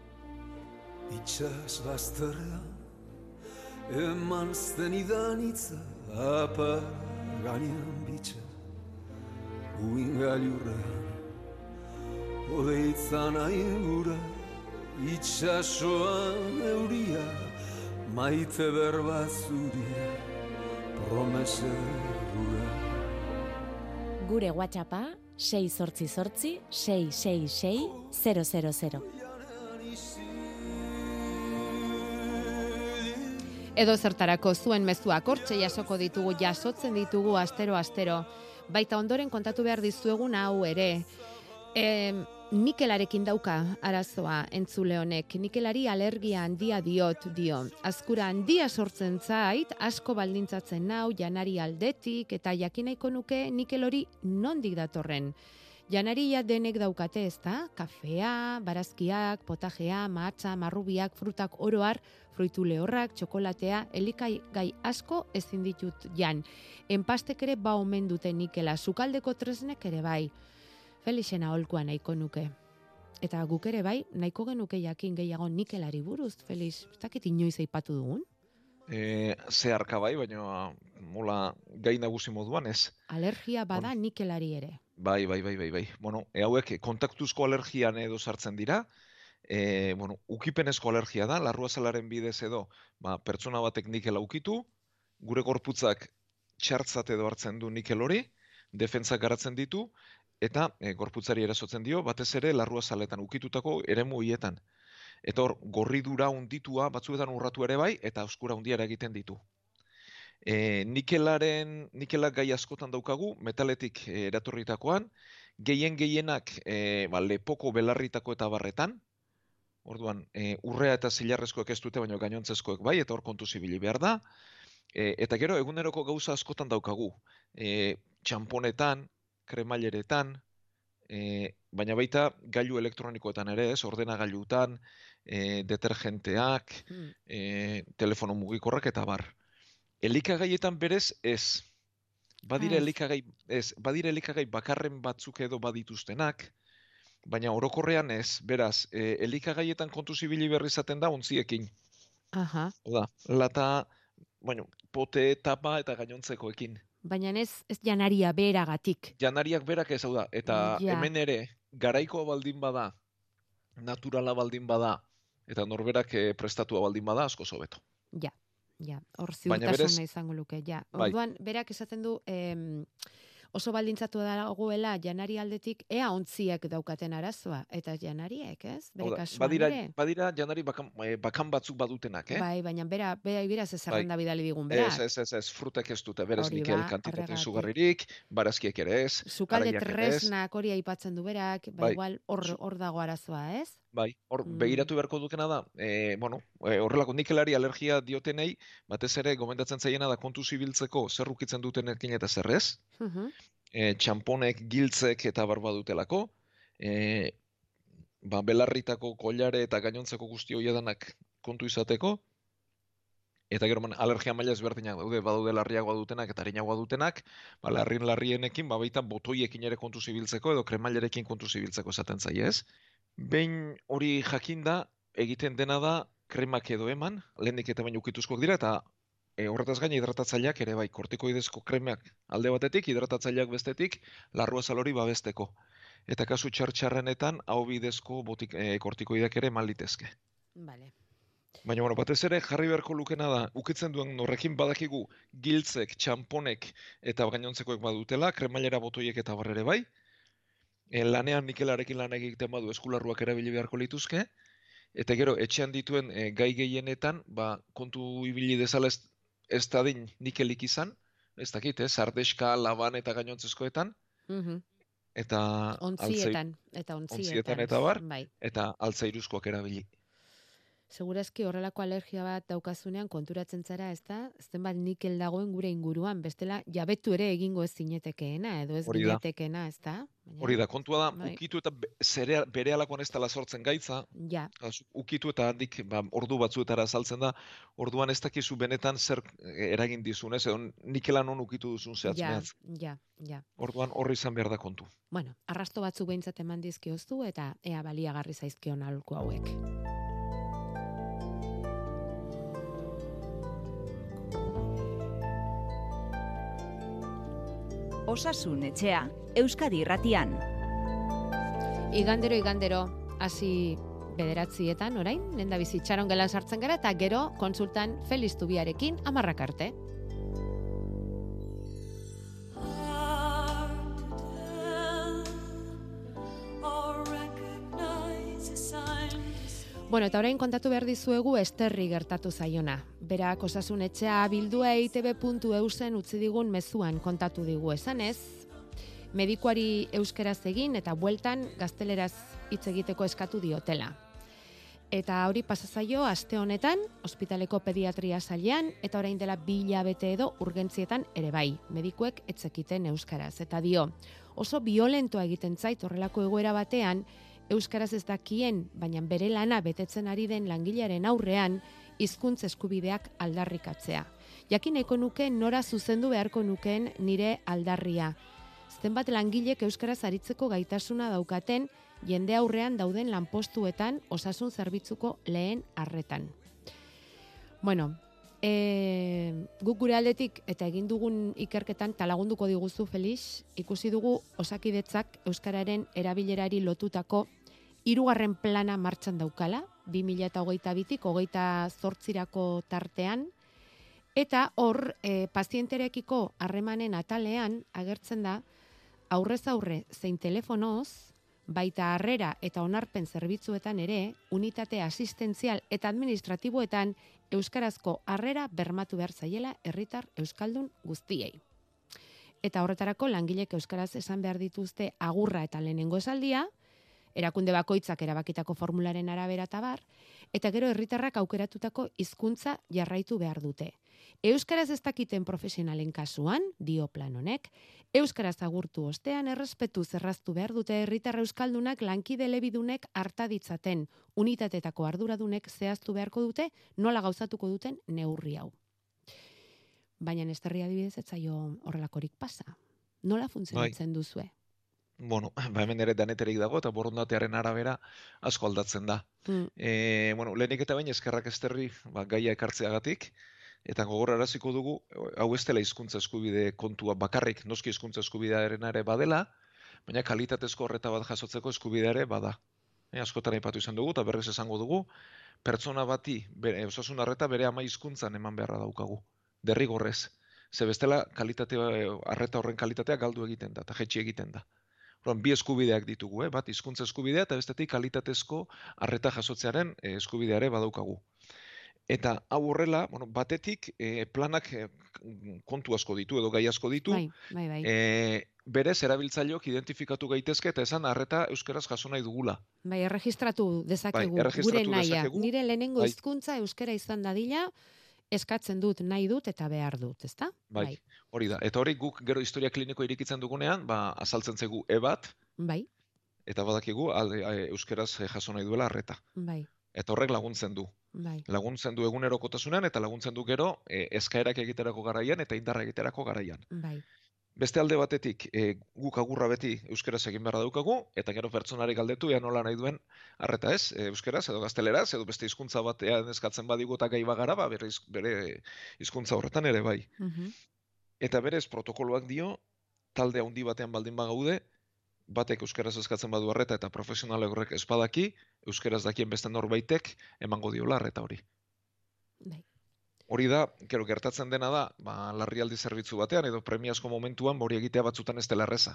Itxas bazterra eman zenidan itza apar gainean bitxa uin gailurrean odeitzan aingura itxasoan euria maite berba zuria promeserura. Gure WhatsAppa sei zortzi zortzi sei sei sei zero zero zero. Edo zertarako zuen mezuak hortxe jasoko ditugu, jasotzen ditugu astero-astero. Baita ondoren kontatu behar dizuegun hau ere. E, nikelarekin dauka arazoa entzule honek. Nikelari alergia handia diot dio. Azkura handia sortzen zait, asko baldintzatzen nau, janari aldetik, eta jakinaiko nuke nikel hori nondik datorren. Janaria denek daukate, ezta? Kafea, barazkiak, potajea, mahatsa, marrubiak, frutak oroar, fruitu lehorrak, txokolatea, elikai gai asko ezin ditut jan. Enpastek ere ba omen dute nikela, sukaldeko tresnek ere bai. Felixena aholkua nahiko nuke. Eta guk ere bai, nahiko genuke jakin gehiago nikelari buruz, Felix, ez dakit inoiz aipatu dugun? e, zeharka bai, baina mola gai nagusi moduan ez. Alergia bada nikelari ere. Bai, bai, bai, bai, bai. Bueno, e, hauek kontaktuzko alergian edo sartzen dira, e, bueno, ukipenezko alergia da, larruazalaren bidez edo, ba, pertsona batek nikela ukitu, gure gorputzak txartzat edo hartzen du nikel hori, defentsak garatzen ditu, eta e, gorputzari erasotzen dio, batez ere larruazaletan ukitutako eremu hietan. Eta hor, gorridura hunditua batzuetan urratu ere bai, eta oskura hundia egiten ditu. E, nikelaren, nikelak gai askotan daukagu, metaletik e, eratorritakoan, gehien gehienak e, ba, lepoko belarritako eta barretan, orduan e, urrea eta zilarrezkoek ez dute, baina gainontzeskoek bai, eta hor kontu zibili behar da, e, eta gero eguneroko gauza askotan daukagu, e, txamponetan, kremaileretan, e, baina baita gailu elektronikoetan ere, ez, ordenagailutan, e, detergenteak, Mm. e, telefono mugikorrak eta bar. Elikagaietan berez ez. Badira Ah, ez. elikagai, ez, badira elikagai bakarren batzuk edo badituztenak, baina orokorrean ez, beraz, e, elikagaietan kontu zibili berri izaten da ontziekin. Aha. Oda, lata, bueno, pote, tapa eta gainontzekoekin. Baina ez, ez janaria beragatik. Janariak berak ez hau da, eta Ja. hemen ere, garaikoa baldin bada, naturala baldin bada, eta norberak eh, prestatua baldin bada, asko hobeto. Ja, ja, hor Baina berez- ziurtasuna izango luke, ja. Bai. Orduan, berak esaten du, em, oso baldintzatu dagoela janari aldetik, ea ontziak daukaten arazoa, eta janariek, ez? Bere Hau da, kasuan badira, ere. badira janari bakan, eh, bakan batzuk badutenak, eh? Bai, baina bera, bera, bera ze zerrenda bidali digun, berak. Ez, ez, ez, ez, frutek ez dute, berez Hori nikel ba, kantitate horregatik. izugarririk, barazkiek ere ez, Sukalde garaiak ere ez. tresnak hori aipatzen du berak, ba, Bai. igual hor, hor dago arazoa, ez? Bai, hor, Mm. begiratu beharko dukena da, e, bueno, e, horrelako nikelari alergia diotenei, batez ere gomendatzen zaiena da kontu zibiltzeko zer ukitzen dutenekin eta zer ez, Mhm. e, txamponek, giltzek eta barba dutelako, e, ba, belarritako kollare eta gainontzeko guzti hoietanak kontu izateko, eta gero man, alergia maila ezberdinak daude, badaude larriagoa dutenak eta arinagoa dutenak, ba, larrin larrienekin, ba, baita botoiekin ere kontu zibiltzeko edo kremailerekin kontu zibiltzeko esaten zaie ez. Behin hori jakinda, egiten dena da kremak edo eman, lehenik eta baino ukituzkoak dira, eta e, horretaz gaina hidratatzaileak ere bai, kortikoidezko kremak alde batetik, hidratatzaileak bestetik, larrua hori babesteko. Eta kasu txar-txarrenetan, hau bidezko botik, e, kortikoideak ere eman litezke. Vale. Baina, bueno, batez ere jarri beharko lukena da, ukitzen duen horrekin badakigu giltzek, txamponek eta gainontzekoek badutela, kremailera botoiek eta barrere bai, e, lanean nikelarekin lan egiten badu eskularruak erabili beharko lituzke, eta gero etxean dituen e, gai gehienetan, ba, kontu ibili dezala ez, ez dadin nikelik izan, ez dakit, eh, sardeska, laban eta gainontzezkoetan, Mhm. eta altzei- Ontzietan, eta ontzietan. ontzietan eta bar, Bai. eta altzairuzkoak erabili. Segurazki horrelako alergia bat daukazunean konturatzen zara, ez da? Zenbat nikel dagoen gure inguruan, bestela jabetu ere egingo ez zinetekeena, edo ez Hori da. ginetekeena, ez da? Baina, Hori da, kontua da, bai. ukitu eta be- zere, bere alakoan ez dela sortzen gaitza, Ja, az- ukitu eta handik ba, ordu batzuetara azaltzen da, orduan ez dakizu benetan zer eh, eragin dizun, ez, edo nikela non ukitu duzun zehatz ja, mehatz. ja, ja. Orduan horri izan behar da kontu. Bueno, arrasto batzuk behintzat eman dizkioztu eta ea baliagarri zaizkion aholku hauek. Osasun etxea, Euskadi Irratian. Igandero, igandero, hasi bederatzietan, orain, lehen da bizitxaron gelan sartzen gara, eta gero konsultan Feliz Tubiarekin amarrak arte. Bueno, eta orain kontatu behar dizuegu Esterri gertatu zaiona. Berak osasun etxea bildua e i te be puntu e u zen utzi digun mezuan kontatu digu esanez, medikuari euskeraz egin eta bueltan gazteleraz hitz egiteko eskatu diotela. Eta hori pasa zaio aste honetan, ospitaleko pediatria sailean eta orain dela bi hilabete edo urgentzietan ere bai, medikuek ez zekiten euskaraz. Eta dio, oso violentoa egiten zait horrelako egoera batean, euskaraz ez dakien, baina bere lana betetzen ari den langilearen aurrean, hizkuntz eskubideak aldarrikatzea. Jakin nahiko nuke nora zuzendu beharko nukeen nire aldarria. Zenbat langilek euskaraz aritzeko gaitasuna daukaten, jende aurrean dauden lanpostuetan osasun zerbitzuko lehen arretan. Bueno, e, guk gure aldetik eta egin dugun ikerketan talagunduko diguzu Felix, ikusi dugu Osakidetzak euskararen erabilerari lotutako hirugarren plana martxan daukala, bi mila hogeita bitik hogeita zortzirako tartean, eta hor e, pazienterekiko harremanen atalean agertzen da aurrez aurre zein telefonoz, baita harrera eta onarpen zerbitzuetan ere, unitate asistentzial eta administratiboetan euskarazko harrera bermatu behar zaiela herritar euskaldun guztiei. Eta horretarako langilek euskaraz esan behar dituzte agurra eta lehenengo esaldia, erakunde bakoitzak erabakitako formularen arabera eta bar, eta gero herritarrak aukeratutako hizkuntza jarraitu behar dute. Euskaraz ez dakiten profesionalen kasuan, dio plan honek, euskaraz agurtu ostean errespetu zerraztu behar dute herritar euskaldunak lankide elebidunek harta ditzaten, unitatetako arduradunek zehaztu beharko dute nola gauzatuko duten neurri hau. Baina Esterri adibidez ez zaio horrelakorik pasa. Nola funtzionatzen duzue? Bueno, ba hemen ere daneterik dago eta borondatearen arabera asko aldatzen da. Mm. E, bueno, lehenik eta bain eskerrak Esterri ba, gaia ekartzeagatik, eta gogoraraziko dugu, hau ez dela hizkuntza eskubide kontua bakarrik, noski hizkuntza eskubidearen ere badela, baina kalitatezko horreta bat jasotzeko eskubidea ere bada. E, askotan aipatu izan dugu, eta berriz esango dugu, pertsona bati, bere, osasun arreta bere ama hizkuntzan eman beharra daukagu. Derrigorrez. Ze bestela kalitatea, arreta horren kalitatea galdu egiten da, eta jetxi egiten da. Orduan, bi eskubideak ditugu, eh? Bat hizkuntza eskubidea eta bestetik kalitatezko arreta jasotzearen eh, eskubidea ere badaukagu. Eta hau horrela, bueno, batetik eh, planak eh, kontu asko ditu edo gai asko ditu, Bai, bai, bai. eh, berez erabiltzaileok identifikatu gaitezke eta esan arreta euskaraz jaso nahi dugula. Bai, erregistratu dezakegu Bai, erregistratu gure naia. dezakegu. Nire lehenengo Bai. hizkuntza euskara izan dadila, eskatzen dut, nahi dut eta behar dut, ezta? Bai, hori da. Eta hori guk gero historia kliniko irikitzen dugunean, ba, azaltzen zegu e bat, Bai, eta badakigu alde, e, euskeraz jaso nahi duela arreta. bai, Eta horrek laguntzen du. bai. Laguntzen du egunerokotasunean eta laguntzen du gero e, eskaerak egiterako garaian eta indarra egiterako garaian. Bai. Beste alde batetik, e, guk agurra beti euskeraz egin beharra daukagu, eta gero pertsonari galdetu ea nola nahi duen arreta ez, e, euskeraz edo gazteleraz, edo beste hizkuntza batean eskatzen badigu eta gai bagara, ba, bere, hiz- bere hizkuntza horretan ere bai. Mhm. Eta berez protokoloak dio, talde handi batean baldin bagaude, batek euskeraz eskatzen badu arreta eta profesional horrek ez badaki, euskeraz dakien beste norbaitek emango diola arreta hori. Bai. Hori da, gero gertatzen dena da, ba, larrialdi zerbitzu batean edo premiazko momentuan ba, hori egitea batzutan ez dela erreza.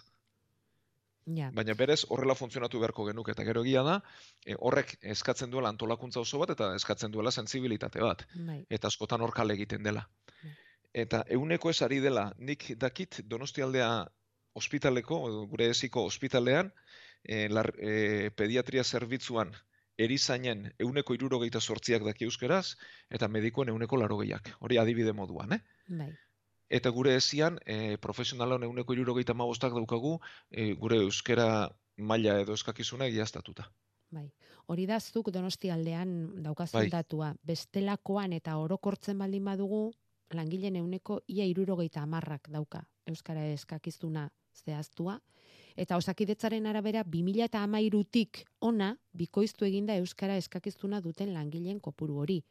Ja. Baina berez horrela funtzionatu beharko genuke eta gero egia da, e, horrek eskatzen duela antolakuntza oso bat eta eskatzen duela sentsibilitate bat. Bai. Eta askotan hor kale egiten dela. Bai. Eta euneko ez ari dela, nik dakit Donostialdea ospitaleko, edo gure eziko ospitalean, e, lar, e, pediatria zerbitzuan erizainen euneko hirurogeita zortziak daki euskeraz, eta medikoen euneko larogeiak. Hori adibide moduan, eh? Bai. Eta gure ezian, e, profesionalon euneko hirurogeita hamabostak daukagu, e, gure euskera maila edo eskakizuna egiaztatuta. Bai. Hori da zuk Donostialdean daukazun Bai. datua. Bestelakoan eta orokortzen baldin badugu, langileen euneko ia hirurogeita hamarrak dauka euskara eskakizuna zehaztua. Eta Osakidetzaren arabera bi mila hamairutik ona bikoiztu eginda euskara eskakizuna duten langileen kopuru hori.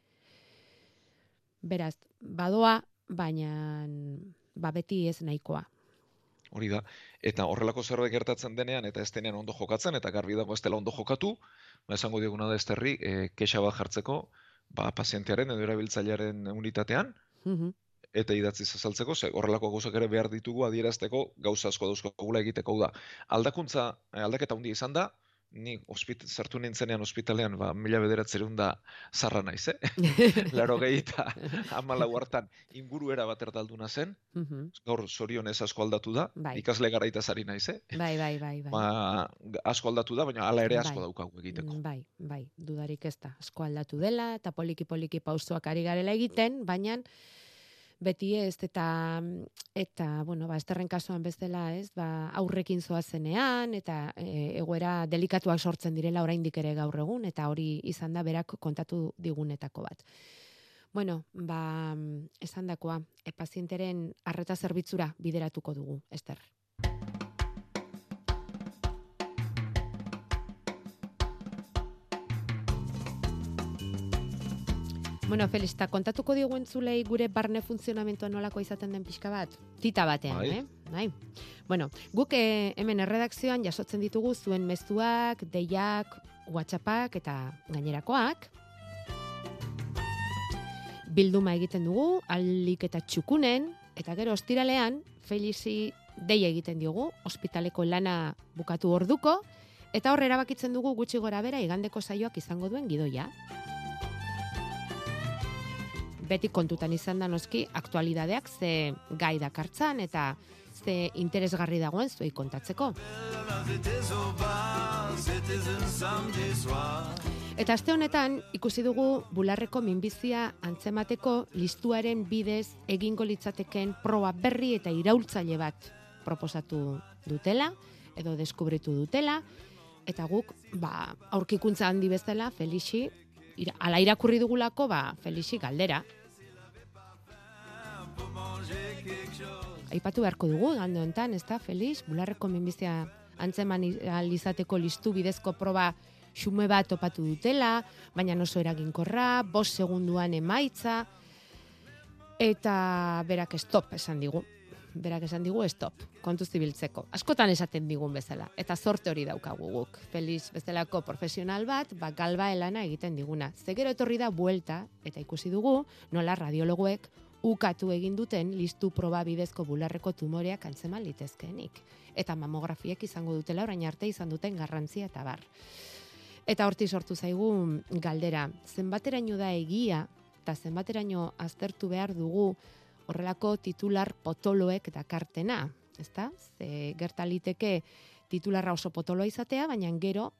Beraz, badoa, baina ba beti ez nahikoa. Hori da. Eta horrelako zerbait gertatzen denean eta ez denean ondo jokatzen eta garbi dago ez dela ondo jokatu, ba esango dioguna da Esterri, e, kexa bat jartzeko, ba pazientearen edo erabiltzailearen unitatean, Mhm. eta idatziz azaltzeko, ze horrelako gauzak ere behar ditugu adierazteko gauza asko dauzkagula egiteko. Hau da, aldakuntza, aldaketa handia izan da, ni ospit, sartu nintzenean ospitalean, ba, mila bederatzerun da zarra naiz, eh? Laro gehi eta hamalau hartan inguru era bat erdalduna zen, Mhm. gaur zorionez asko aldatu da, Bai. ikasle garaitaz ari naiz, eh? Bai, bai, bai, bai. Ba, asko aldatu da, baina hala ere asko Bai. daukagu egiteko. Bai, bai, dudarik ez da. Asko aldatu dela eta poliki-poliki pausoak ari garela egiten, baina beti ez eta eta bueno, ba Esterren kasuan bezala, ez? Ba aurrekin zoazenean eta e, egoera delikatuak sortzen direla oraindik ere gaur egun eta hori izan da berak kontatu digunetako bat. Bueno, ba esandakoa, e, pazienteren arreta zerbitzura bideratuko dugu, Ester. Bueno, Felista, kontatuko digu entzulei gure barne funtzionamentua nolako izaten den pixka bat? Tita batean, Bai. eh? Bai. Bueno, guk eh, hemen erredakzioan jasotzen ditugu zuen mezuak, deiak, WhatsAppak eta gainerakoak. Bilduma egiten dugu, alik eta txukunen, eta gero ostiralean, Felixi deia egiten diogu, ospitaleko lana bukatu orduko, eta horre erabakitzen dugu gutxi gora bera igandeko saioak izango duen gidoia. Beti kontutan izan da noski aktualidadeak ze gai dakartzan eta ze interesgarri dagoen zuei kontatzeko. Eta aste honetan ikusi dugu bularreko minbizia antzemateko listuaren bidez egingo litzateken proba berri eta iraultzaile bat proposatu dutela edo deskubritu dutela, eta guk ba, aurkikuntza handi bezala Felixi, ira, ala irakurri dugulako, ba, Felixi galdera. Aipatu beharko dugu, gande honetan, ez da, Felix, bularreko minbizia antzeman izateko listu bidezko proba xume bat topatu dutela, baina oso eraginkorra, bost segunduan emaitza, eta berak stop esan digu. Berak esan digu stop, kontuz zibiltzeko. Askotan esaten digun bezala, eta zorte hori daukagu guk. Felix bezalako profesional bat, ba, galba elana egiten diguna. Zegero etorri da buelta, eta ikusi dugu, nola radiologoek ukatu egin duten listu proba bidezko bularreko tumoreak antzeman litezkeenik. Eta mamografiek izango dutela orain arte izan duten garrantzia eta bar. Eta horti sortu zaigu galdera, zenbateraino da egia, eta zenbateraino aztertu behar dugu horrelako titular potoloek dakartena, ezta? Ze gertaliteke titularra oso potoloa izatea, baina gero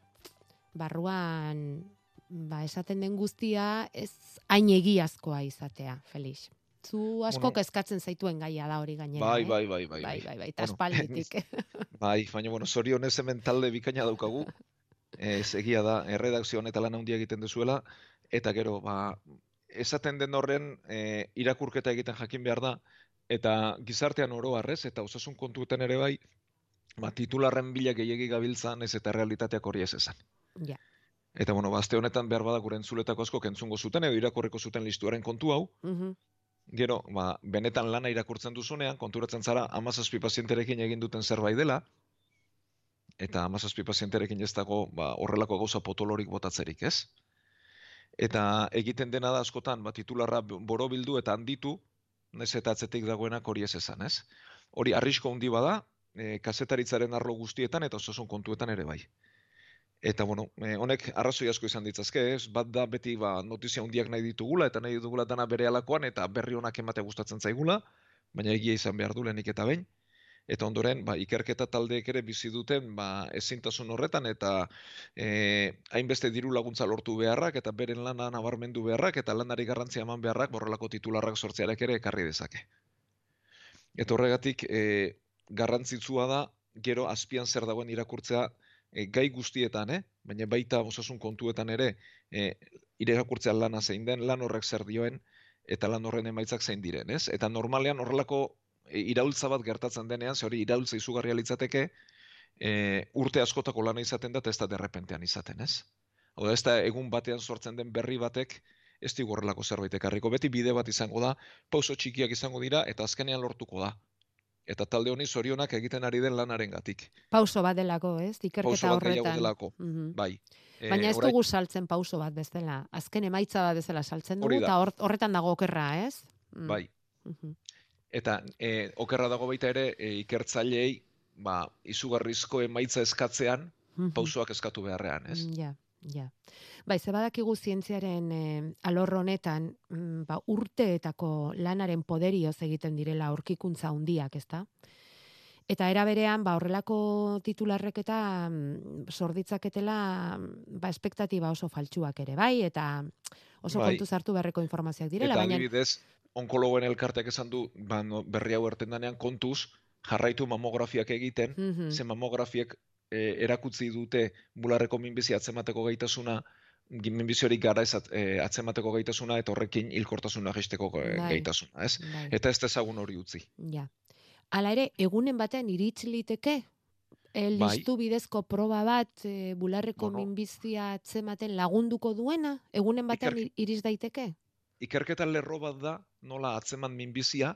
barruan ba, esaten den guztia ez hain egiazkoa izatea, Felix. Zu asko Bueno, kezkatzen zaituen gaia da hori gainera. Bai, eh? bai, bai, bai. Bai, bai, bai, eta Bueno, aspalditik. Bai, baina, bueno, zorionez hemen talde bikaina daukagu. Ez egia da, erredakzio honetan lan handia egiten duzuela, eta gero, ba, esaten den horren e, irakurketa egiten jakin behar da, eta gizartean oro harrez, eta osasun kontuetan ere bai, ba, titularren bila gehiegi gabiltzan, ez eta realitateak hori ez esan. Ja. Eta, bueno, bazte honetan behar bada gure entzuletako asko entzungo zuten, edo irakurriko zuten listuaren kontu hau, Mhm. gero, ba, benetan lana irakurtzen duzunean, konturatzen zara hamazazpi pazienterekin egin duten zerbait dela, eta hamazazpi pazienterekin ez dago ba, horrelako gauza potolorik botatzerik, ez? Eta egiten dena da askotan, ba, titularra borobildu eta handitu, nez eta atzetik dagoenak hori ez esan, ez? Hori arrisko handi bada, e, kazetaritzaren arlo guztietan eta osasun kontuetan ere bai. Eta, bueno, e, honek arrazoi asko izan ditzazke, ez? Bat da beti ba, notizia handiak nahi ditugula, eta nahi dugula dana bere alakoan, eta berri honak ematea gustatzen zaigula, baina egia izan behar du lehenik eta behin. Eta ondoren, ba, ikerketa taldeek ere bizi duten ba, ezintasun horretan, eta e, hainbeste diru laguntza lortu beharrak, eta beren lana nabarmendu beharrak, eta lanari garrantzia eman beharrak, borrelako titularrak sortzearek ere ekarri dezake. Eta horregatik, e, garrantzitsua da, gero azpian zer dagoen irakurtzea, e, gai guztietan, eh? Baina baita osasun kontuetan ere, e, irakurtzea lana zein den, lan horrek zer dioen, eta lan horren emaitzak zein diren, ez? Eta normalean horrelako e, iraultza bat gertatzen denean, ze hori iraultza izugarria litzateke, e, urte askotako lana izaten da, eta ez da derrepentean izaten, ez? Hau da, ez da egun batean sortzen den berri batek, ez digu horrelako zerbait ekarriko. Beti bide bat izango da, pauso txikiak izango dira, eta azkenean lortuko da. Eta talde honi zorionak egiten ari den lanaren gatik. Pauso bat delako, ez? Ikerketa Pauso bat horretan. gehiago delako, Mhm. bai. E, Baina ez orain- dugu saltzen pauso bat bezala. Azken emaitza bat bezala saltzen dugu, Hori da. eta hor, horretan dago okerra, ez? Mm. Bai. Mhm. Eta e, okerra dago baita ere, e, ikertzaileei, ba, izugarrizko emaitza eskatzean, Mhm. pausoak eskatu beharrean, ez? Ja, ja. Bai, ze badakigu zientziaren eh, alor honetan, mm, ba, urteetako lanaren poderioz egiten direla aurkikuntza handiak, ezta? Eta era berean, ba, horrelako titularrek eta mm, sorditzaketela mm, ba, espektatiba oso faltsuak ere, bai? Eta oso Bai. kontuz hartu beharreko informazioak direla, Eta baina... adibidez, onkologoen elkarteak esan du, ba, no, berri hau erten danean kontuz, jarraitu mamografiak egiten, Mhm. ze mamografiek e, erakutzi dute bularreko minbizi atzemateko gaitasuna, minbizi hori gara ez at- e, atzemateko gaitasuna, eta horrekin hilkortasuna jaisteko e, Bai. gaitasuna, ez? Bai. Eta ez dezagun hori utzi. Ja. Hala ere, egunen batean iritsi liteke, e, Bai. listu bidezko proba bat e, bularreko Bueno. minbizia atzematen lagunduko duena? Egunen batean Iker- iris daiteke? Ikerketa lerro bat da, nola atzeman minbizia,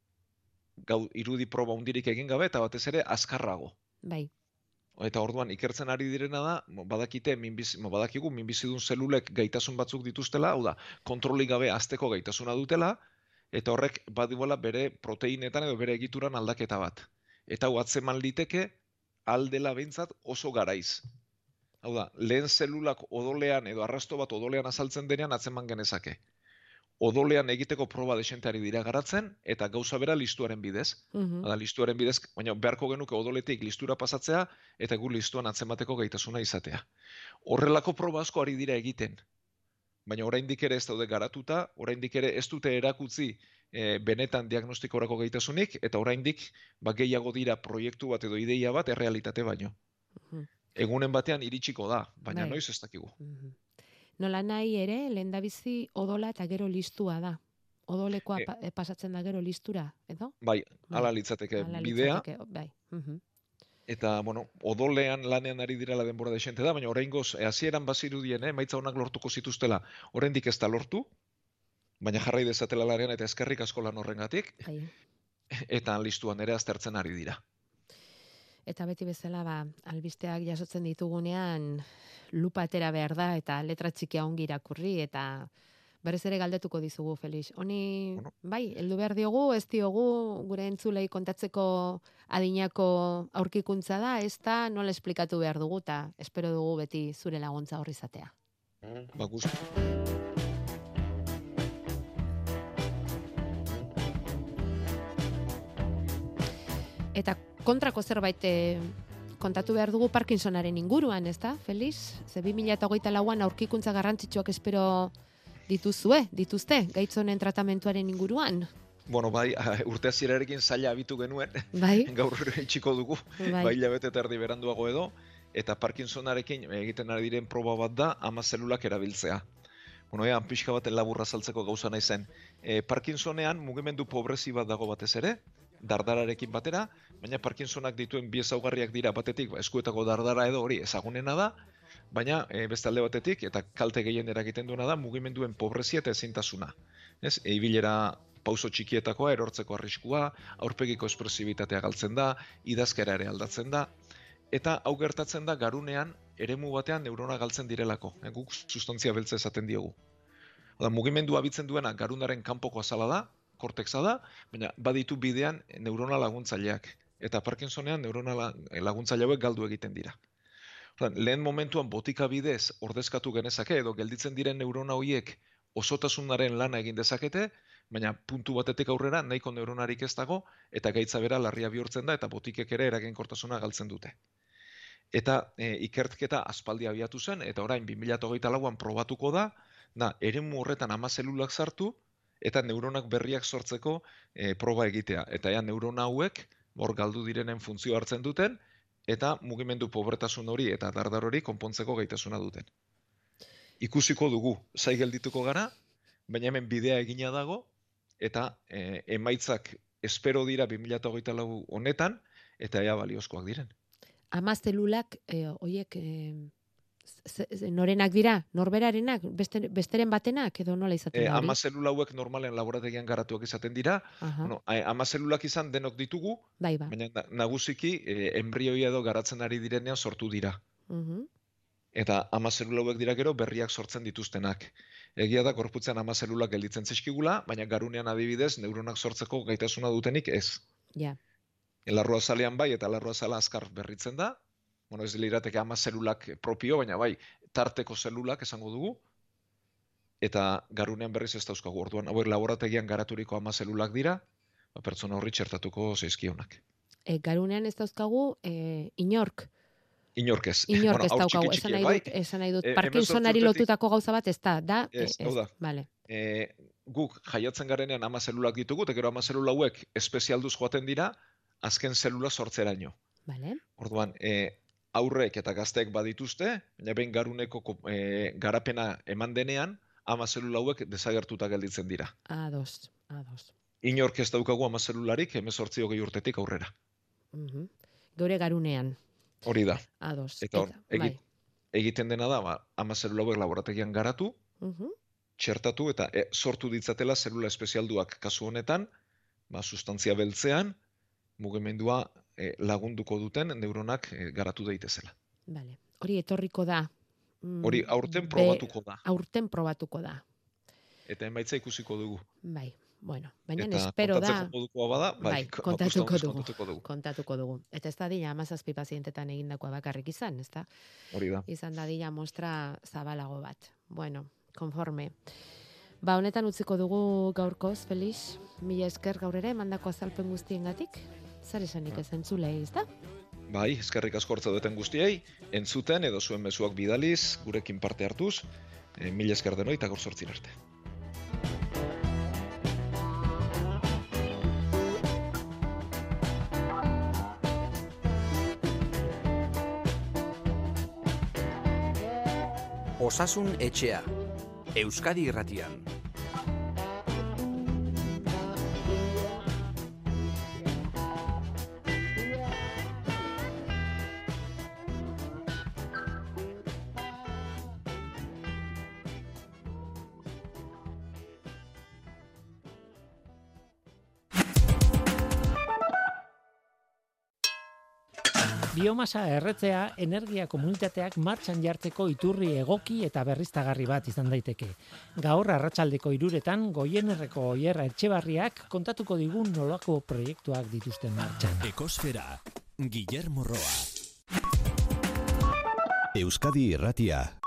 gau irudi proba hundirik egin gabe, eta batez ere azkarrago. Bai. Eta orduan ikertzen ari direna da, mo, badakite minbizi, mo, badakigu minbizidun zelulek gaitasun batzuk dituztela, hau da, kontrolik gabe azteko gaitasuna dutela, eta horrek badibola bere proteinetan edo bere egituran aldaketa bat. Eta hau atzeman liteke aldela behintzat oso garaiz. Hau da, lehen zelulak odolean edo arrasto bat odolean azaltzen denean atzeman genezake. odolean egiteko proba desenteari dira garatzen, eta gauza bera listuaren bidez. Mhm. Hada, listuaren bidez, baina beharko genuke odoletik listura pasatzea, eta gu listuan atzemateko gaitasuna izatea. Horrelako proba asko ari dira egiten. Baina oraindik ere ez daude garatuta, oraindik ere ez dute erakutzi e, benetan diagnostikorako gaitasunik, eta oraindik ba, gehiago dira proiektu bat edo ideia bat errealitate baino. Mhm. Egunen batean iritsiko da, baina Bai. noiz ez dakigu. Mhm. Nola nahi ere, lehendabizi odola eta gero listua da. Odolekoa E- pa- eh, pasatzen da gero listura, edo? Bai, hala litzateke Hala bidea, litzateke, bai. Mhm. eta, bueno, odolean lanean ari direla denbora desente da, baina oraingoz, e, hasieran bazirudien, eh, emaitza onak lortuko zituztela, oraindik ez da lortu, baina jarrai dezatela lanean eta eskerrik asko lan horrengatik, Bai. eta listuan ere aztertzen ari dira. Eta beti bezala, ba, albisteak jasotzen ditugunean lupa atera behar da, eta letra txikia ongi irakurri, eta berez ere galdetuko dizugu, Felix. Honi, Bueno. bai, heldu behar diogu, ez diogu, gure entzulei kontatzeko adinako aurkikuntza da, ez da, nola esplikatu behar dugu, eta espero dugu beti zure laguntza horri izatea. Ba, guzti. Eta kontrako zerbait eh, kontatu behar dugu Parkinsonaren inguruan, ez da, Felix? Ze bi mila hogeita lauan aurkikuntza garrantzitsuak espero dituzue, dituzte, gaitz honen tratamentuaren inguruan. Bueno, bai, urte hasierarekin zaila abitu genuen, Bai, gaur itxiko dugu, Bai. bai hilabete eta erdi beranduago edo, eta Parkinsonarekin egiten ari diren proba bat da ama zelulak erabiltzea. Bueno, ean pixka baten laburra saltzeko gauza nahi zen. E, Parkinsonean mugimendu pobrezi bat dago batez ere, dardararekin batera, baina Parkinsonak dituen bi ezaugarriak dira batetik, ba, eskuetako dardara edo hori ezagunena da, baina e, beste alde batetik, eta kalte gehien eragiten duena da, mugimenduen pobrezia eta ezintasuna. Ez, e, ibilera pauso txikietakoa, erortzeko arriskua, aurpegiko espresibitatea galtzen da, idazkera ere aldatzen da, eta hau gertatzen da garunean eremu batean neurona galtzen direlako. E, guk sustantzia beltza esaten diogu. Oda, mugimendua abitzen duena garunaren kanpoko azala da, kortexa da, baina baditu bidean neurona laguntzaileak. Eta Parkinsonean neurona laguntzaile hauek galdu egiten dira. Oda, lehen momentuan botika bidez ordezkatu genezake edo gelditzen diren neurona horiek osotasunaren lana egin dezakete, baina puntu batetik aurrera nahiko neuronarik ez dago eta gaitza bera larria bihurtzen da eta botikek ere eraginkortasuna galtzen dute. Eta e, ikertketa aspaldi abiatu zen eta orain bi mila hogeita lauan probatuko da, da eremu horretan ama zelulak sartu eta neuronak berriak sortzeko e, proba egitea. Eta ea neurona hauek hor galdu direnen funtzio hartzen duten eta mugimendu pobretasun hori eta dardar hori konpontzeko gaitasuna duten. Ikusiko dugu, zai geldituko gara, baina hemen bidea egina dago, eta e, emaitzak espero dira bi mila hogeita lau honetan, eta ea baliozkoak diren. ama zelulak, eh, oiek, eh, ze- ze- norenak dira, norberarenak, beste, besteren batenak, edo nola izaten E, da hori? ama zelula hauek normalen laborategian garatuak izaten dira, Aha, bueno, a- ama zelulak izan denok ditugu, bai ba. baina na- nagusiki e, embrioia edo garatzen ari direnean sortu dira. Mhm. Eta ama zelula hauek dira gero berriak sortzen dituztenak. Egia da gorputzean ama zelulak gelditzen zaizkigula, baina garunean adibidez neuronak sortzeko gaitasuna dutenik ez. Ja, Larrua zalean bai, eta larrua zala azkar berritzen da. Bueno, ez lirateke ama zelulak propio, baina bai, tarteko zelulak esango dugu. Eta garunean berriz ez dauzkagu. Orduan, hauek laborategian garaturiko ama zelulak dira, ba, pertsona horri txertatuko zaizkionak. e, garunean ez dauzkagu, e, inork, Inork ez. inork Bueno, ez haur daukagu, txiki esan txikiek nahi bai. dut, esan nahi dut, E, Parkinsonari hemezortzi urtetik- lotutako gauza bat ez da, da? Ez, hau da. Vale. E, guk jaiatzen garenean ama zelulak ditugu, eta gero ama zelula hauek espezialduz joaten dira, azken zelula sortzeraino. Vale. Orduan, e, aurrek eta gazteek badituzte, baina behin garuneko ko- e, garapena eman denean, ama zelula hauek desagertuta gelditzen dira. Ados, ados. Inork ez daukagu ama zelularik hemezortzi hogei urtetik aurrera. Mhm. Geure garunean, Hori da. ados. Eta hor, egi- bai. egiten dena da, ba, ama zelula hauek laborategian garatu, Mhm. txertatu eta e, sortu ditzatela zelula espezialduak kasu honetan, ba, sustantzia beltzean, mugimendua e, lagunduko duten neuronak e, garatu daitezela. Vale. Hori etorriko da. Mm, Hori aurten be- probatuko da. Aurten probatuko da. Eta emaitza ikusiko dugu. Bai. Bueno, baina Eta espero da. kontatzeko modukoa bada, bai, Bai, ko- kontatuko kontuz- dugu. kontatuko dugu. Kontatuko dugu. Eta ez da dila hamazazpi pazientetan egindakoa bakarrik izan, ez da? Hori da. Izan da dila mostra zabalago bat. Bueno, konforme. Ba, honetan utziko dugu gaurkoz, Felix, mila esker gaur ere, mandako azalpen guztiengatik, zer esanik ez entzulei, ez da? Bai, eskerrik asko hartza duten guztiei, entzuten edo zuen mezuak bidaliz, gurekin parte hartuz, e, mila esker denoi eta gaur zortzin arte. Osasun etxea, Euskadi Irratian. Biomasa erretzea energia komunitateak martxan jartzeko iturri egoki eta berriztagarri bat izan daiteke. Gaur arratsaldeko hiruretan Goienerreko Oierra Etxebarriak kontatuko digun nolako proiektuak dituzten martxan. Ekosfera, Guillermo Roa. Euskadi Irratia.